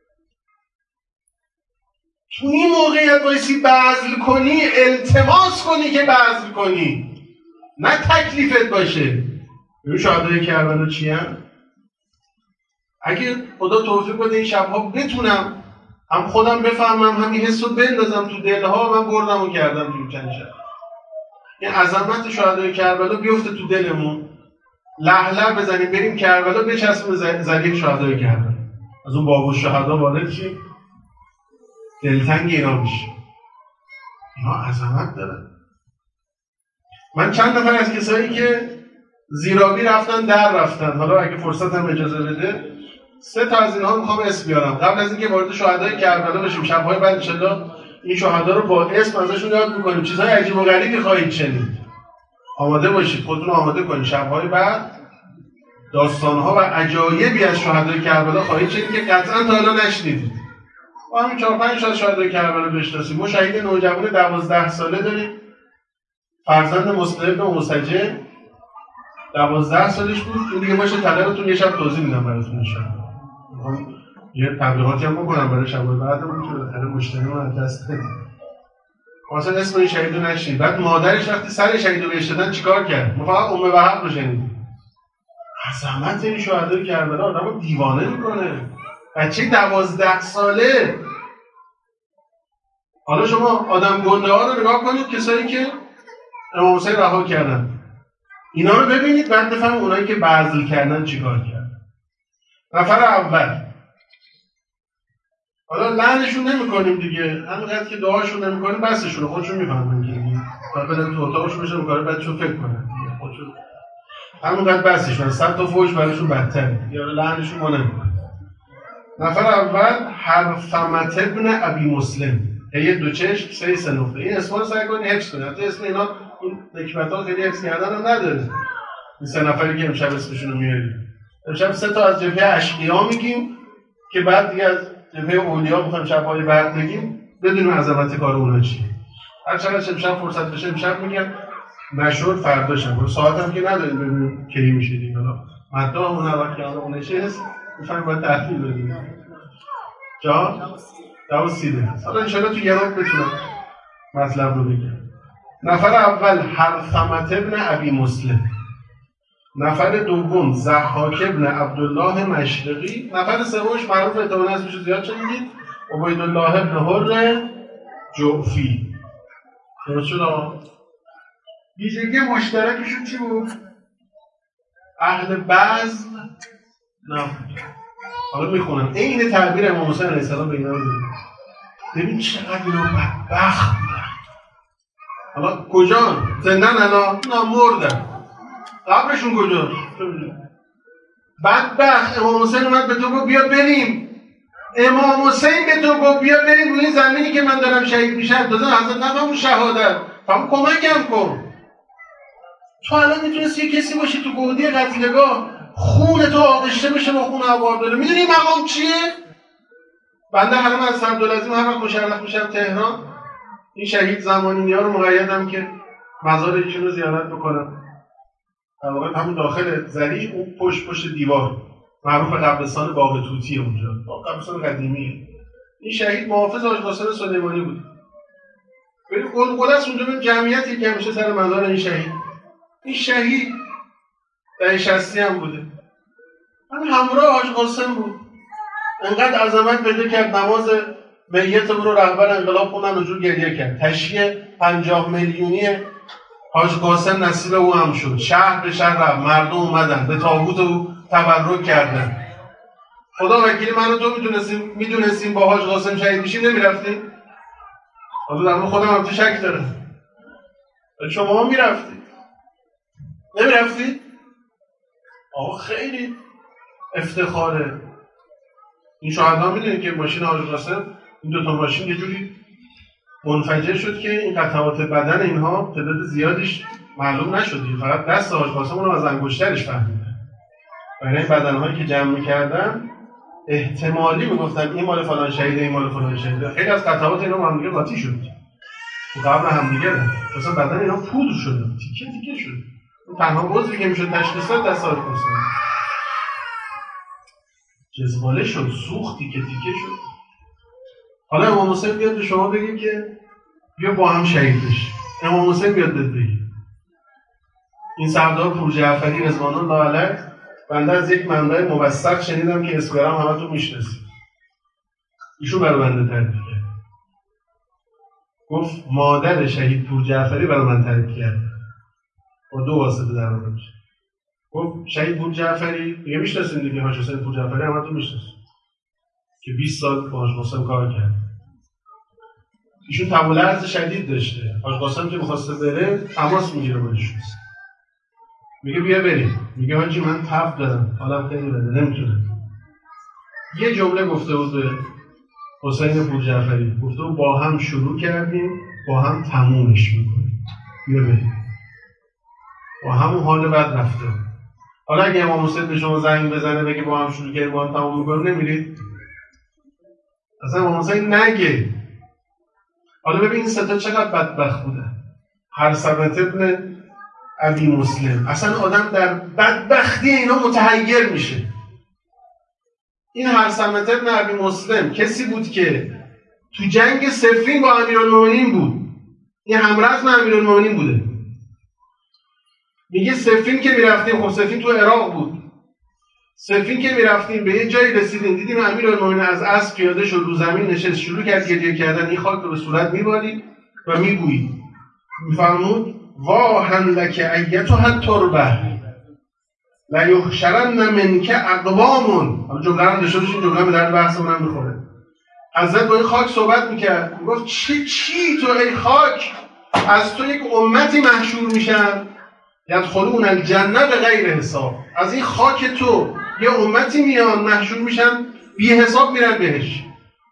تو این موقعیت بایستی بذل کنی، التماس کنی که بذل کنی، نه تکلیفت باشه. ببین شهدای کربلا چی هم؟ اگه خدا توفیق بده این شبها بتونم هم خودم بفهمم، همین حس رو بندازم تو دلها، من بردم و کردم تو چند شب. این عظمت شهدای کربلا بیفته تو دلمون، لهله بزنیم بریم کربلا، بچسبیم زلیل شهدای کربلا، از اون باب الشهدا وارد شیم، دلتنگ اینا میشه. اینا عظمت دارن. من چند نفر از کسایی که زیرابی رفتن در رفتن، حالا اگه فرصت هم اجازه بده سه تا از اینها میخوام اسم بیارم قبل از اینکه وارد شهدای کربلا بشیم. شب‌های بعد ان شاءالله این شهدا رو با اسم ازشون یاد می‌کنیم. چیزهای عجیب و غریبی خواهید شنید. آماده باشید، خودتون آماده کنید. شب‌های بعد داستان‌ها و عجایبی از شهدای کربلا خواهید شنید که قطعاً تا حالا نشنیدید. ما همین چهار پنج تا شهدای کربلا بشناسیم. ما شهید نوجوان دوازده ساله داریم، فرزند مصطفی بن مسجد، دوازده سالش بود. این دیگه باشه طلبتون یه شب توضیح میدم براتون ان شاءالله. یه تبلیغاتی هم بکنم برای شبای بعدمون که بالاخره مشتریمون از دست ندیم. واسه اسم این شهیدو نشید. بعد مادرش وقتی سر شهیدو بهش دادن چیکار کرد؟ ما فقط ام وهب رو شنیدیم. عظمت این شهدای کربلا آدمو دیوانه میکنه. بچه دوازده ساله. حالا شما آدم گنده ها رو نگاه کنید، کسایی که امام حسین رها کردن. اینا رو ببینید بعد بفهمید اونایی که بذل کردن چیکار کردن. نفر اول، حالا لعنشون نمی‌کنیم دیگه، همینقدر که دعاشون نمی‌کنیم بسشون، خودشون میفهمن که دیگه بعد بدن تو اتاقشون بشن کارو بعدشون فکر کنن دیگه، خودشون همینقدر بسشون، صد تا فوش براشون بدتره یا لعنشون ما نمی‌کنیم. نفر اول حرثمة ابن ابی مسلم، یه دو چشم سه سه نقطه. این اسما رو سعی کنید حفظ کنید. حتی اسم اینا این نکبت‌ها خیلی حفظ کردن هم نداره. این سه نفری که امشب اسمشون رو میاریم، امشب سه تا از جبهه اشقیا میگیم که بعد دیگه از جبهه اولیا بخوایم شب‌های بعد بگیم بدونیم عظمت کار اونا چیه. هر چقدر امشب فرصت بشه امشب میگم، نشد فرداشم. ساعت هم که نداریم ببینیم کی میشه دیگه. حالا مدام اون وقت که اون نشست میفهمیم باید تحویل بدیم. جا داوود سیده هست. حالا انشاءالله تو یه روز بتونم مطلب رو بگم. نفر اول حرثمة ابن ابی مسلم، نفر دوم ضحاک ابن عبدالله مشرقی، نفر سومش معروف احتمالاً اسمش زیاد شنیدید، عبیدالله ابن حر جعفی. درست شد آقا؟ ویژگی مشترکشون چی بود؟ اهل بزم نبود. حالا میخونم این تعبیر امام حسین علیه السلام به اینا رو ببین. ببین چقدر اینا بدبخت بودن. حالا کجا؟ زندن الان؟ نه مردن. قبرشون کجا؟ بدبخت. امام حسین اومد به تو گفت بیا بریم. امام حسین به تو گفت بیا بریم روی زمینی که من دارم شهید میشم. تازه حضرت نفهم شهادت. فهم کمکم کن. تو الان میتونستی یه کسی باشی تو گودی قتلگاه خون تو آغشته بشه با خون عوارض. میدونی این مقام چیه؟ بنده حالا من از عبدالعظیم هر وقت مشرف میشم تهران این شهید زمانینی ها رو مقیدم که مزار ایشون رو زیارت بکنم. در واقع همون داخل زریع اون پشت پشت دیوار معروف قبرستان باغ توتی اونجا قبرستان قدیمیه. این شهید محافظ حاج قاسم سلیمانی بود. بریم قلقله است اونجا. بریم جمعیتی که همیشه سر مزار این شهید. این شهید در شصتی هم بوده. من همراه حاج قاسم بود. انقدر عظمت پیدا کرد نماز میت رو رهبر انقلاب خوندن و جور گریه کرد. تشییع پنجاه میلیونی حاج قاسم نصیب او هم شد. شهر به شهر رفت. مردم اومدن به تابوت او تبرک کردن. خدا وکیلی من و تو میدونستیم میدونستیم با حاج قاسم شهید میشیم نمیرفتیم؟ حالا در مورد خودم هم تو شک دارم. شما هم میرفتید؟ نمیرفتید؟ آقا خیلی افتخاره. این شهدا میدونید که ماشین حاج قاسم این دو تا ماشین یه جوری منفجر شد که این قطعات بدن اینها تعداد زیادیش معلوم نشد. فقط دست حاج قاسم رو از انگشترش فهمیدن. برای این بدنهایی که جمع می‌کردن احتمالی میگفتن این مال فلان شهیده این مال فلان شهیده. خیلی از قطعات اینا با هم دیگه قاطی شد. تو قبر هم دیگه مثلا بدن اینا پودر شد. تیکه تیکه شد. تنها عضوی که میشد تشخیص داد دست حاج قاسم. جزباله شد، سوخت تیکه تیکه شد. حالا امام حسین بیاد به شما بگه که بیا با هم شهید بشی. امام حسین بیاد بهت بگه. این سردار پورجعفری رضوان الله علیه بنده از یک منبع موثق شنیدم که اسمش هم همتون میشناسید. ایشون برای بنده تعریف کرد. گفت مادر شهید پورجعفری برای من تعریف کرد. با دو واسطه در واقع. گفت شهید پورجعفری دیگه میشناسید دیگه حاج حسین پورجعفری همتون میشناسید. که بیست سال با حاج قاسم کار کرد. ایشون تب و لرز شدید داشته. حاج قاسم که می‌خواسته بره تماس میگیره با ایشون. میگه بیا بریم. میگه حاجی من تب دارم. حالا خیلی بده نمیتونم. یه جمله گفته بود به حسین پورجعفری. گفته بود با هم شروع کردیم با هم تمومش میکنیم. بیا بریم. با همون حال بد رفته. حالا اگه امام حسین به شما زنگ بزنه بگه با هم شروع کردیم با هم تموم میکنیم نمیرید؟ اصلا امام حسین نگه. حالا ببین این ستا چقدر بدبخت بودن. هرثمت ابن ابی مسلم. اصلا آدم در بدبختی اینا متحیر میشه. این هرثمت ابن ابی مسلم کسی بود که تو جنگ صفین با امیرالمومنین بود. این همرزم امیرالمومنین بوده. میگه صفین که میرفتیم، خب صفین تو عراق بود. صفین که میرفتیم به یه جایی رسیدیم دیدیم امیرالمومنین از اسب پیاده شد رو زمین نشست شروع کرد گریه کردن. این خاک رو به صورت میبارید و میبویید. میفرمود واهن لک ایتها التربه لیحشرن منک اقوام. حالا جمله رو داشته باشین، جمله به درد بحثمون هم میخوره. حضرت با این خاک صحبت میکرد. میگفت چی چی تو ای خاک از تو یک امتی محشور میشن یدخلون الجنه به غیر حساب. از این خاک تو یه امتی میان محشور میشن بی حساب میرن بهش.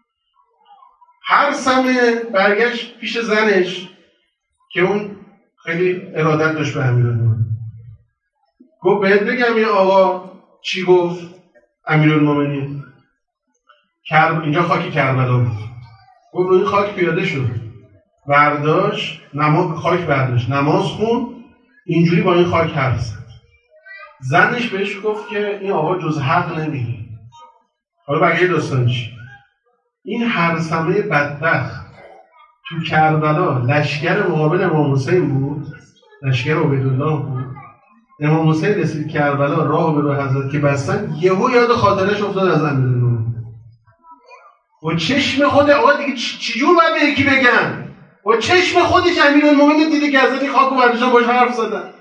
هر سمه برگشت پیش زنش که اون خیلی ارادت داشت به امیرالمومنین. گفت بهت بگم این آقا چی گفت امیرالمومنین؟ کرب... اینجا خاک کربلا بود. گفت روی خاک پیاده شد برداشت نماز خاک برداشت نماز خون اینجوری با این خاک حرف زد. زنش بهش گفت که این آقا جز حق نمیگه. حالا بقیه داستان چی؟ این هرثمه بدبخت تو کربلا لشکر مقابل امام حسین بود. لشکر عبیدالله بود. امام حسین رسید کربلا راه به راه حضرت که بستن یهو یاد خاطرش افتاد از امیرالمومنین. و چشم خود آقا دیگه چجور باید به یکی بگن؟ با چشم خودش امیرالمومنین دیده که حضرت خاک و برداشتن باش حرف زدن.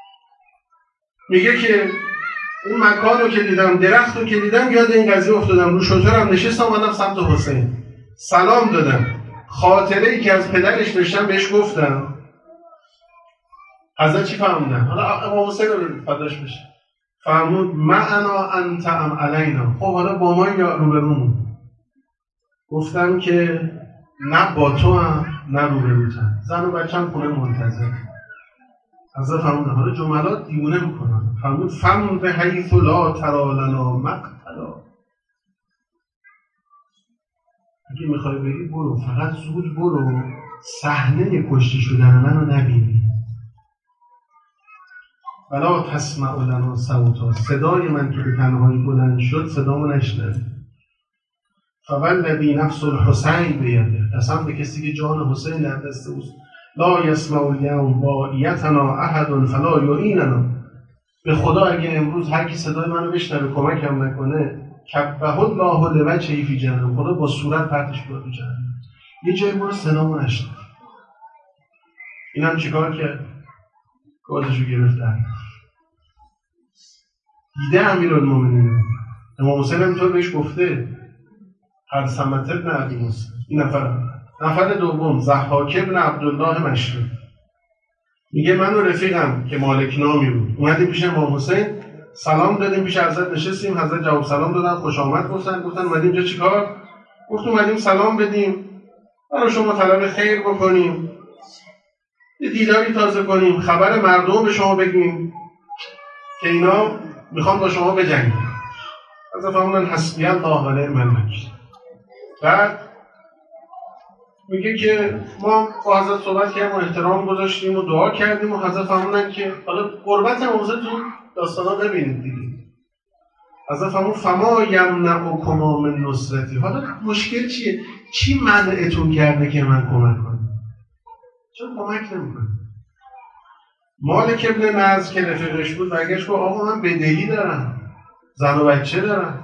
میگه که اون مکان رو که دیدم، درخت رو که دیدم، یاد این قضیه افتادم. رو شترم نشستم، اومدم سمت حسین سلام دادم. خاطره ای که از پدرش داشتم بهش گفتم. حضرت چی فرمودن؟ حالا امام حسین رو فداش بشه، فرمود معنا انت ام علینا. خب حالا با ما یا روبرومون؟ گفتم که نه با تو هم نه روبروتم، زن و بچه‌م خونه منتظر. حضرت فرمودن حالا جملات دیونه میکنن. فرمود فم به حیث لا تری لنا مقتلا. اگه میخوای بگی برو، فقط زود برو، صحنه کشته شدن منو نبینی. ولا تسمع لنا صوتا، صدای من که به تنهایی بلند شد صدامو نشنوی. فوالذی نفس الحسین بیده، قسم به کسی که جان حسین در دست اوست. لا یسمع الیوم واعیتنا احد فلا یعیننا. به خدا اگه امروز هر کی صدای منو بشنوه کمکم نکنه، کبه الله لوجهی فی جهنم، خدا با صورت پرتش کنه تو جهنم. یه جایی برو صدامو نشنوی. اینم چیکار کرد؟ گازشو گرفتن. دیده امیرالمومنین امام حسین همینطور بهش گفته هر سمت ابن عبی موسی. این نفر نفر دوم ضحاک ابن عبدالله مشری میگه من و رفیقم که مالک نامی بود اومدیم پیش امام حسین، سلام دادیم، پیش حضرت نشستیم، حضرت جواب سلام دادن، خوش آمد گفتن. گفتن اومدیم اینجا چیکار؟ گفت اومدیم سلام بدیم، برای شما طلب خیر بکنیم، یه دیداری تازه کنیم، خبر مردم به شما بگیم که اینا میخوان با شما بجنگن. حضرت فرمودن حسبی الله و نعم الوکیل. بعد میگه که ما با حضرت صحبت کردیم و احترام گذاشتیم و دعا کردیم و حضرت فرمودن که حالا قربت موضوع تو داستانا ببینید دیگه. حضرت فرمود فما یمنعکما من نصرتی. حالا مشکل چیه؟ چی منعتون کرده که من کمک کنم؟ چرا کمک نمیکنم؟ مالک ابن نضر که رفیقش بود برگشت گفت آقا من بدهی دارم، زن و بچه دارم.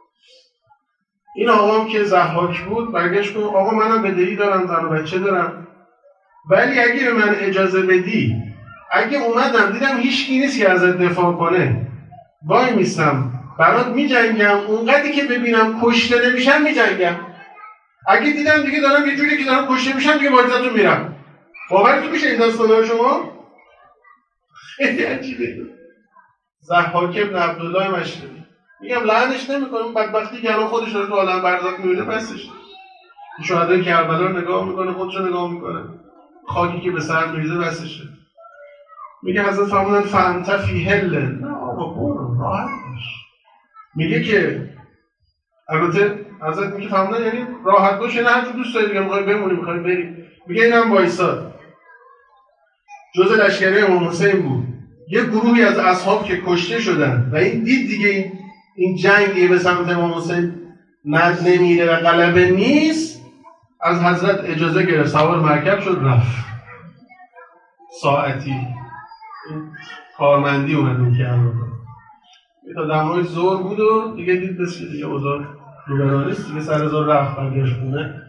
این آقا هم که ضحاک بود برگشت گفت آقا منم بدهی دارم، زن و بچه دارم، ولی اگه به من اجازه بدی، اگه اومدم دیدم هیچ کی نیست که ازت دفاع کنه، وای میستم برات میجنگم، اونقدری که ببینم کشته نمیشم میجنگم. اگه دیدم دیگه دارم یه جوری که دارم کشته میشم دیگه با عزتون میرم. باورتون میشه این داستانا شما؟ خیلی عجیبه. ضحاک ابن عبدالله مشری میگم لعنش نمیکنم، بدبختی که الان خودش رو تو عالم برزخ میبینه بسش. شهدای کربلا رو نگاه میکنه، خودش رو نگاه میکنه، خاکی که به سر میریزه بسشه. میگه حضرت فرمودن فانت فی حل. نه آقا برو راحت باش. میگه که البته حضرت میگه فرمودن یعنی راحت باش، نه هر چه دوست داری دیگه، میخوای بمونی میخوای بری. میگه اینم وایساد. جزء لشکری امام حسین بود. یه گروهی از اصحاب که کشته شدن و این دید دیگه این جنگ دیگه به سمت امام حسین ند نمیره و غلبه نیست، از حضرت اجازه گرفت، سوار مرکب شد رفت. ساعتی کارمندی اومدون که امر کنه. تا دمای زور بود و دیگه دید بس که دیگه اوضاع روبرا نیست، دیگه سر زور رفت برگشت خونه.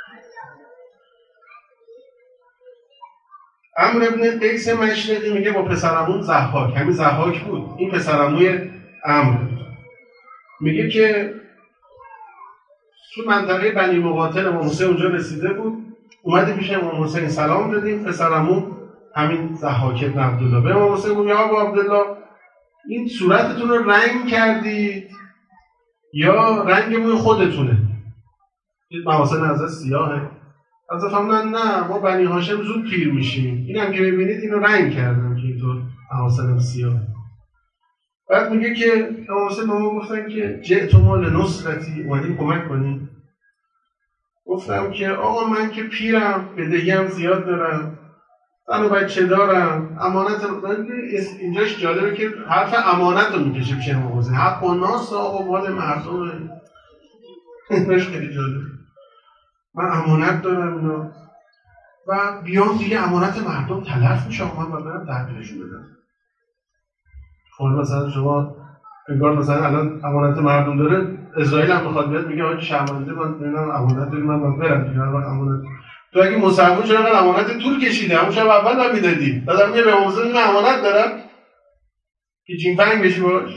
عمرو ابن قیس مشرقی میگه با پسرعمون ضحاک، همین ضحاک بود، این پسرعموی عمرو بود. میگه که تو منطقه بنی مقاتل امام حسین اونجا رسیده بود، اومدیم پیش امام حسین سلام دادیم، پسرعمو همین ضحاک بن عبدالله به امام حسین گفت یا ابو عبدالله این صورتتون رو رنگ کردید یا رنگ موی خودتونه؟ این محاسن حضرت سیاهه. حضرت فرمودن نه ما بنی هاشم زود پیر میشیم، این هم که ببینید اینو رنگ کردم که اینطور محاسنم سیاه. بعد میگه که امام حسین به ما گفتن که جئتما لنصرتی، اومدیم کمک کنیم. گفتم که آقا من که پیرم، بدهیم زیاد دارم، زن و بچه دارم، امانت. اینجاش جالبه که حرف امانت رو میکشه پیش امام حسین، حق و ناس آقا مال مردمه. اینش خیلی جالبه، من امانت دارم اینا و بیام دیگه امانت مردم تلف میشه، من باید برم تحویلشون بدم. خب مثلا شما انگار مثلا الان امانت مردم داره، اسرائیل هم میخواد بیاد میگه آقا شرمنده من ببینم امانت داریم، من باید برم دیگه. وقت امانت تو اگه مسلمان چرا انقدر امانت طول کشیده؟ همون شب اول نمیدادی. دادم میگه به امام حسین امانت دارم که جینفنگ بشی باش.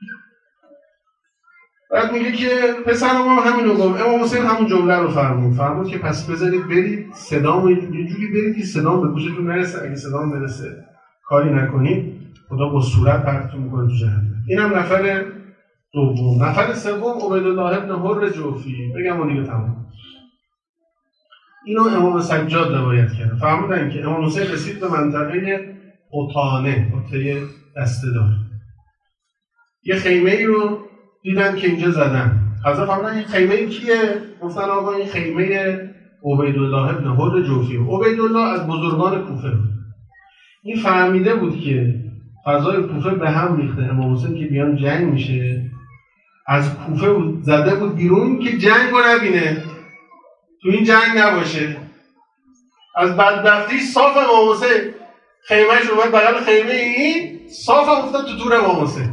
بعد میگه که پسرم هم همینو گفت. امام حسین همون جمله رو فرمود. فرمود که پس بذارید برید صدامو یه جوری برید که صدام به گوشتون نرسه. اگه صدام برسه کاری نکنید خدا با صورت پرتتون میکنه تو جهنم. اینم نفر دوم. نفر سوم عبیدالله ابن حر جوفی. بگم اون دیگه تمام. اینو امام سجاد روایت کرده. فرمودن که امام حسین رسید به منطقه قطانه، قطعه دسته‌دار. یه خیمه ای رو دیدن که اینجا زدن. حضرت فرمودن این خیمه ای کیه؟ گفتن آقا این خیمه عبیدالله ابن حر جوفی. عبیدالله از بزرگان کوفه بود. این فهمیده بود که فضای کوفه به هم ریخته. امام حسین که بیان جنگ میشه از کوفه بود زده بود بیرون که جنگ رو نبینه، تو این جنگ نباشه. از بدبختی صاف امام حسین خیمهش اومد بغل خیمه این، صاف هم افتاد تو تور امام حسین.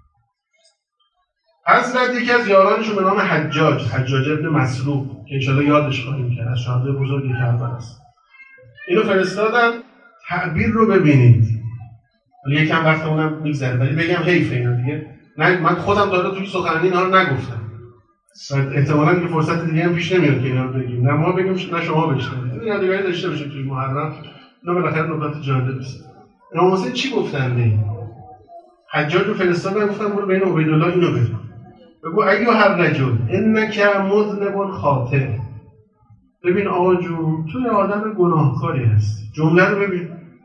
حضرت یکی از یارانشون به نام حجاج، حجاج ابن مسروق که انشاءالله یادش خواهیم کرد، از شهدای بزرگی کربلا است، اینو فرستادن تعبیر رو ببینید. ولی یکم وقتمونم میگذره ولی بگم حیف اینا دیگه. نه من خودم داره توی سخنرانی اینا رو نگفتم. احتمالاً که فرصت دیگه هم پیش نمیاد که اینا رو بگیم. نه ما بگیم نه شما بشنوید. این یادگاری داشته باشید توی محرم. اینا بالاخره نکات جالب است. امام حسین چی گفتن به این؟ حجاج رو فرستادن گفتن برو بین عبیدالله اینو بگو. بگو ایها الرجل انک مذنب خاطئ. ببین آقا جون تو یه آدم گناهکاری هستی. جمله رو ببین.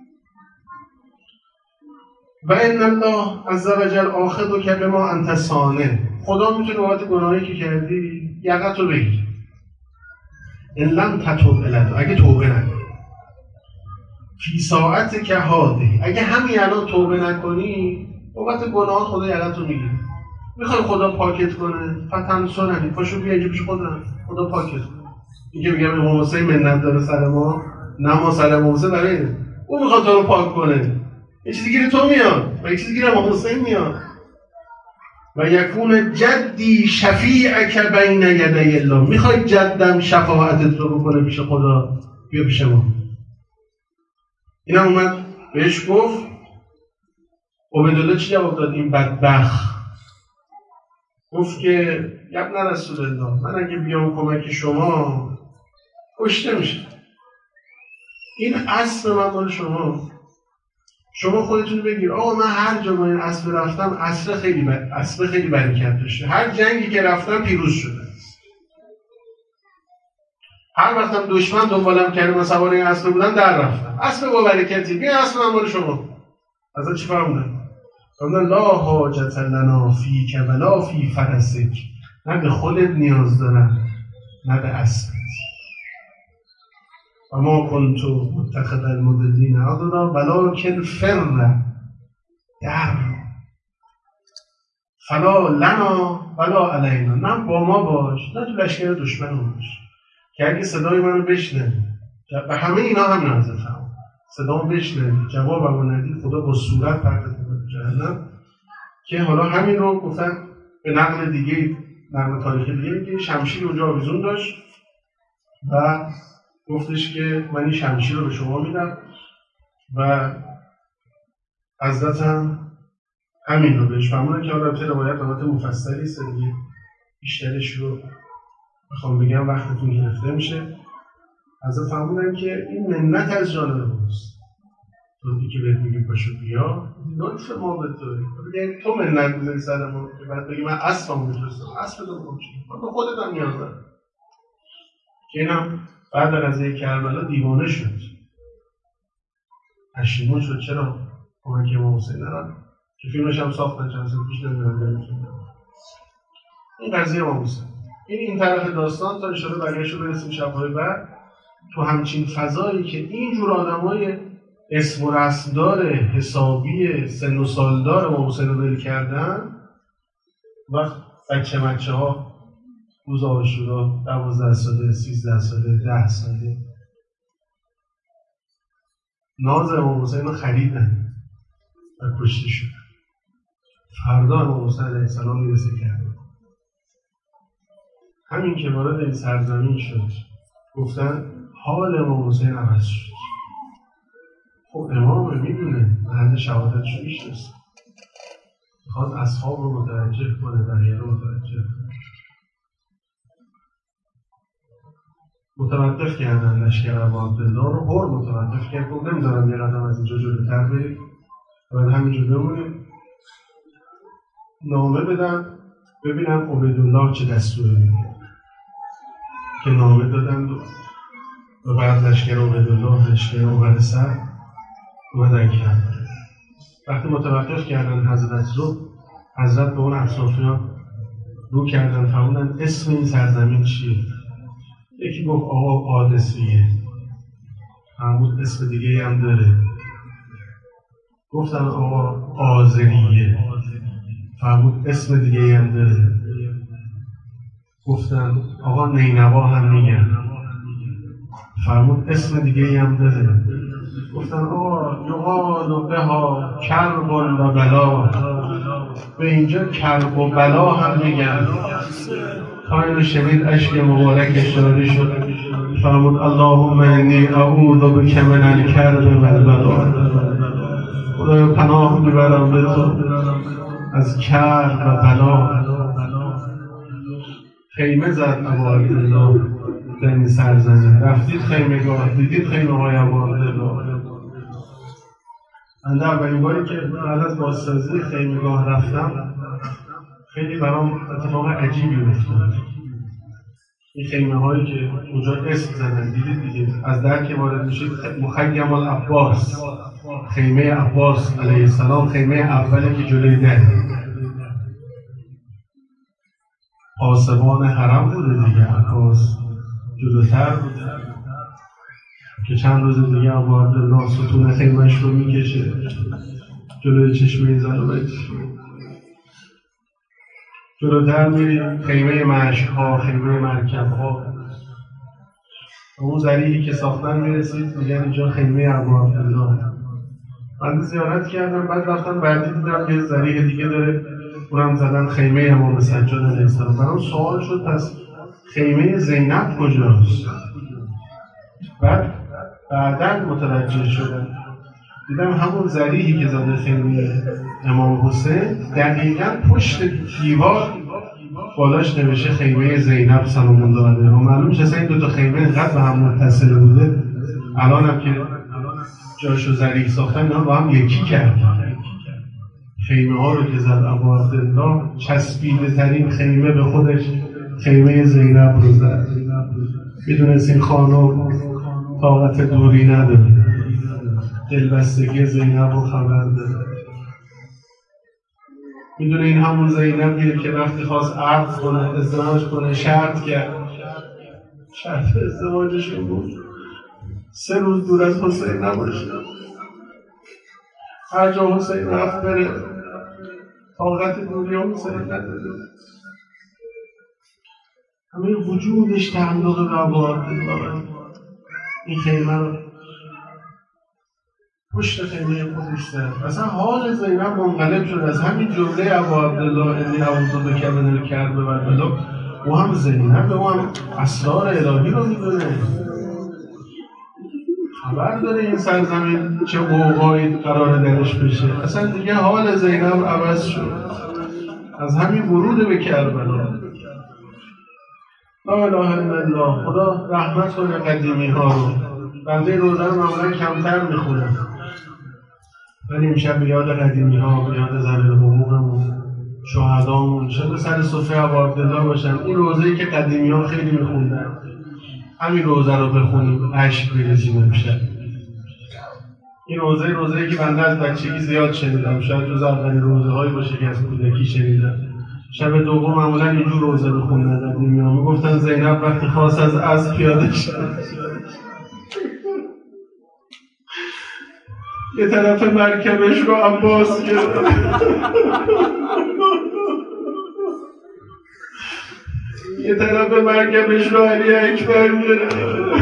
و ان الله عز وجل آخذک بما انت صانع. خدا میتونه بابت گناهی که کردی یقتو بگیر. ان لم تتوب الی، اگه توبه نکنی. فی ساعت که هاده، اگه همین الان توبه نکنی بابت گناه خدا یقتو میگیره. میخوای خدا پاکت کنه فتن سننی پاشو بیا اینجا پیش خدا خدا پاکت کنه. اینکه میگم امام حسین منت داره سر ما، نه ما سر امام حسین برای اون میخواد تو رو پاک کنه. یه چیزی گیر تو میاد و یه چیزی گیر امام حسین میاد. و یکون جدی شفیعک بین یدی الله. میخوای جدم شفاعتت رو بکنه پیش خدا، بیا پیش ما. این هم اومد بهش گفت. عبیدالله چی جواب داد این بدبخت؟ گفت که ابن رسول الله من اگه بیام کمک شما کشته میشه. این اسب من مال شما، شما خودتون بگیر. آقا من هر جا با این اسب رفتم اسب خیلی بر... اسب خیلی برکت داشته. هر جنگی که رفتم پیروز شده. هر وقتم دشمن دنبالم کرده من سوار این اسب بودم در رفتم. اسب با برکتی. بیا اسب من مال شما. ازا چی فرمودن؟ فرمودن لا حاجت لنا فیک ولا فی فرسک. نه به خودت نیاز دارم نه به اسبت. و ما کنت متخذ المضلین عضدا ولکن فر در فلا لنا ولا علینا. نه با ما باش نه تو لشکر دشمن باش که اگه صدای منو بشنوی و همه اینا هم نازل فرمود صدامو بشنوی جوابمو ندی خدا با صورت پرتت میکنه تو جهنم. که حالا همین رو گفتن به نقل دیگه، نقل تاریخی دیگه که شمشیر اونجا آویزون داشت و گفتش که من این شمشیر رو به شما میدم و حضرت هم همین رو بهش فرمودن که حالا به روایت روایت مفصلی است دیگه بیشترش رو بخوام بگم وقتتون گرفته میشه. حضرت فرمودن که این منت از جانب ماست. تو که بهت میگی پاشو بیا لطف ما به تو بگه تو منت میذاری سر ما که بعد بگی من اسبم میفرستم اسب تو میخوام چی من به خودت هم نیاز دارم. که اینم بعد قضیه کربلا دیوانه شد، پشیمون شد چرا کمک امام حسین نداد که فیلمش هم ساختن چند سال پیش نمیدونم. این قضیه امام حسین. این این طرف داستان تا انشاءالله بقیه‌اش رو برسیم شب‌های بعد. تو همچین فضایی که اینجور آدمای اسم و رسمدار حسابی سن و سالدار امام حسین رو ول کردن، وقت بچه بچه ها روز عاشورا دوازده ساله، سیزده ساله، ده ساله ناز امام حسین رو خریدن و کشته شدن. فردا امام حسین علیه السلام میرسه کرده. همین که وارد این سرزمین شد گفتن حال امام حسین عوض شد. خب امام میدونه محل شهادتشو میشناسه، میخواد اصحاب رو متوجه کنه، بقیه رو متوجه کنه. متوقف کردن لشکر ابو عبدالله رو، هر متوقف کرد، گفت نمیذارم یه قدم از اینجا جلوتر برید، باید همینجا بمونیم، نامه بدن ببینم عبیدالله چه دستوری میده. که نامه دادن و بعد لشکر عبیدالله، لشکر عبد سر اومدن کردن. وقتی متوقف کردن حضرت رو، حضرت به اون اطرافیان رو کردن، فرمودن اسم این سرزمین چیه؟ یکی گفت آقا قادسیه. فرمود اسم دیگه هم داره. گفتن آقا آذریه. فرمود اسم دیگه هم داره. گفتن آقا نینوا هم میگن. فرمود اسم دیگه هم داره. گفتن آقا یقال بها کرب و بلا، به اینجا کرب و بلا هم میگن. تا اینو شنید اشک مبارکش جاری شد. فرمود اللهم انی اعوذ بک من الکرب و البلا. خدایا پناه میبرم به تو از کرب و بلا. خیمه زد ابو عبدالله در این سرزمین. رفتید خیمه‌گاه، دیدید خیمه های ابو عبدالله. من اولین باری که بعد از بازسازی خیمه‌گاه رفتم خیلی برام اتفاق عجیبی افتاد. این خیمه هایی که اونجا اسم زدن دیدید دیگه، از در که وارد میشید مخیم العباس، خیمه عباس علیه السلام، خیمه اولی که جلوی در پاسبان حرم بوده دیگه، عباس جلوتر بوده که چند روز دیگه ابو عبدالله ستون خیمهش رو میکشه جلوی چشمه زنوبت. جلوتر میرید خیمه مشک ها، خیمه مرکب ها. اون ذریحی که ساختن میرسید میگن اینجا خیمه ابو عبدالله. من زیارت کردم، بعد رفتم بعدی دیدم یه ذریح دیگه داره، اونم زدن خیمه امام سجاد علیه السلام. برام سوال شد پس خیمه زینب کجاست؟ بعد بعداً متوجه شدم، دیدم همون ذریحی که زده خیمه امام حسین دقیقاً پشت دیوار بالاش نوشته خیمه زینب سلام الله علیها. معلوم میشه اصلا این دو تا خیمه اینقدر به هم متصل بوده. الان هم که جاشو ذریح ساختن اینا با هم یکی کرد. خیمه ها رو که زد ابو عبدالله، چسبیده ترین خیمه به خودش خیمه زینب رو زد. میدونست این خانم طاقت دوری نداره، دلبستگی زینب رو خبر داره. میدونه این همون زینبیه که وقتی خواست عقد کنه، ازدواج کنه، شرط کرد. شرط ازدواجشون بود سه روز دور از حسین نباشه. هر جا حسین رفت بره، طاقت دوری حسین نداره. همه وجودش تعلق به ابو عبدالله. این خیمه رو پشت خیمه خودش زد. اصلا حال زینب منقلب شد از همین جمله ابو عبدالله انی اعوذ بک من الکرب و البلا. او هم زینب، او هم اسرار الهی رو میدونه، خبر داره این سرزمین چه موقعی قرار درش بشه. اصلا دیگه حال زینب عوض شد از همین ورود به کربلا. لا اله الا الله. خدا رحمت کنه قدیمی ها رو. بنده روزه رو معمولا کمتر میخونم، ولی امشب به یاد قدیمی ها، به یاد زمین حقوقمون، شهدامون، شده سر صفحه ابو عبدالله باشن. این روزه‌ای که قدیمی ها خیلی میخوندن، همین روزه رو بخونیم عشق بریزیم امشب. این روزه روزه‌ای که بنده از بچگی زیاد شنیدم، شاید جز اولین روزه هایی باشه که از کودکی شنیدم. شب دوم معمولا اینجور روزه بخوندن قدیمی ها. میگفتن زینب وقتی خواست از اسب پیاده شد، یه طرف مرکبش رو عباس گرفت، یه طرف مرکبش رو علی اکبر گرفت.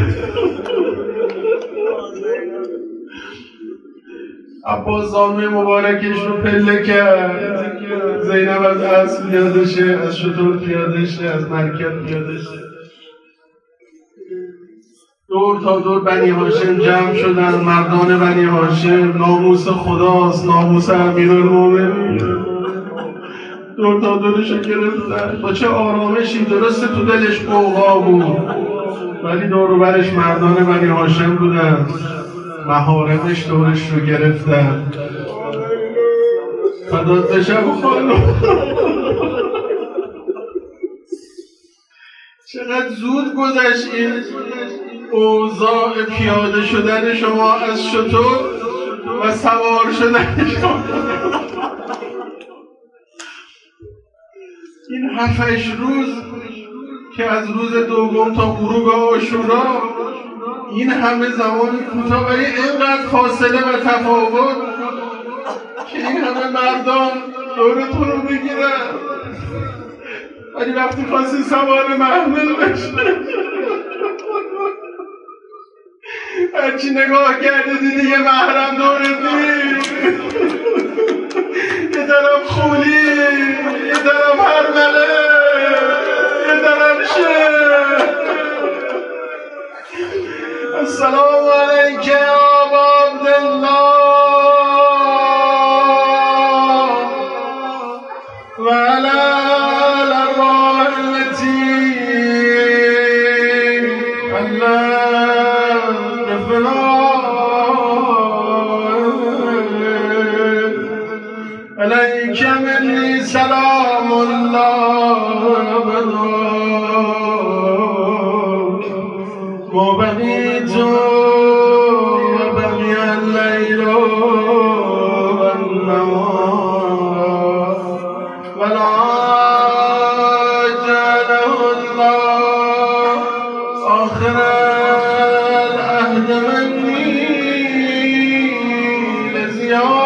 عباس زانوی مبارکش رو پله کرد، زینب از اسب پیاده شه، از شتر پیاده شه، از مرکب پیاده شه. دور تا دور بنی هاشم جمع شدن، مردان بنی هاشم. ناموس خداست، ناموس امیرالمومنین. دور تا دورشو گرفتن با چه آرامشی. درسته تو دلش قوقا بود، ولی دور و برش مردان بنی هاشم بودن، محارمش دورش رو گرفتن. فدات بشم خانم. چقدر زود گذشت این اوضاع پیاده شدن شما از شتر و سوار شدن شما. این هفتش روز که از روز دوم تا غروب عاشورا، این همه زمان کوتاه ولی اینقدر فاصله و تفاوت که این همه مردان دورتون رو بگیرن، ولی وقتی خواستی سوار محمل بشه هرچی نگاه کرده دیدی یه محرم دورت نیست. یه طرف خولی، یه طرف هرمله، یه طرف شه. السلام علیک یا ابا عبدالله و علی الارواح التي علیک منی سلام الله ما بقیت و بقی اللیل و النهار ولا جعله الله آخر العهد منی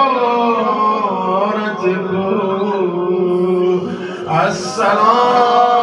لزیارتکم. السلام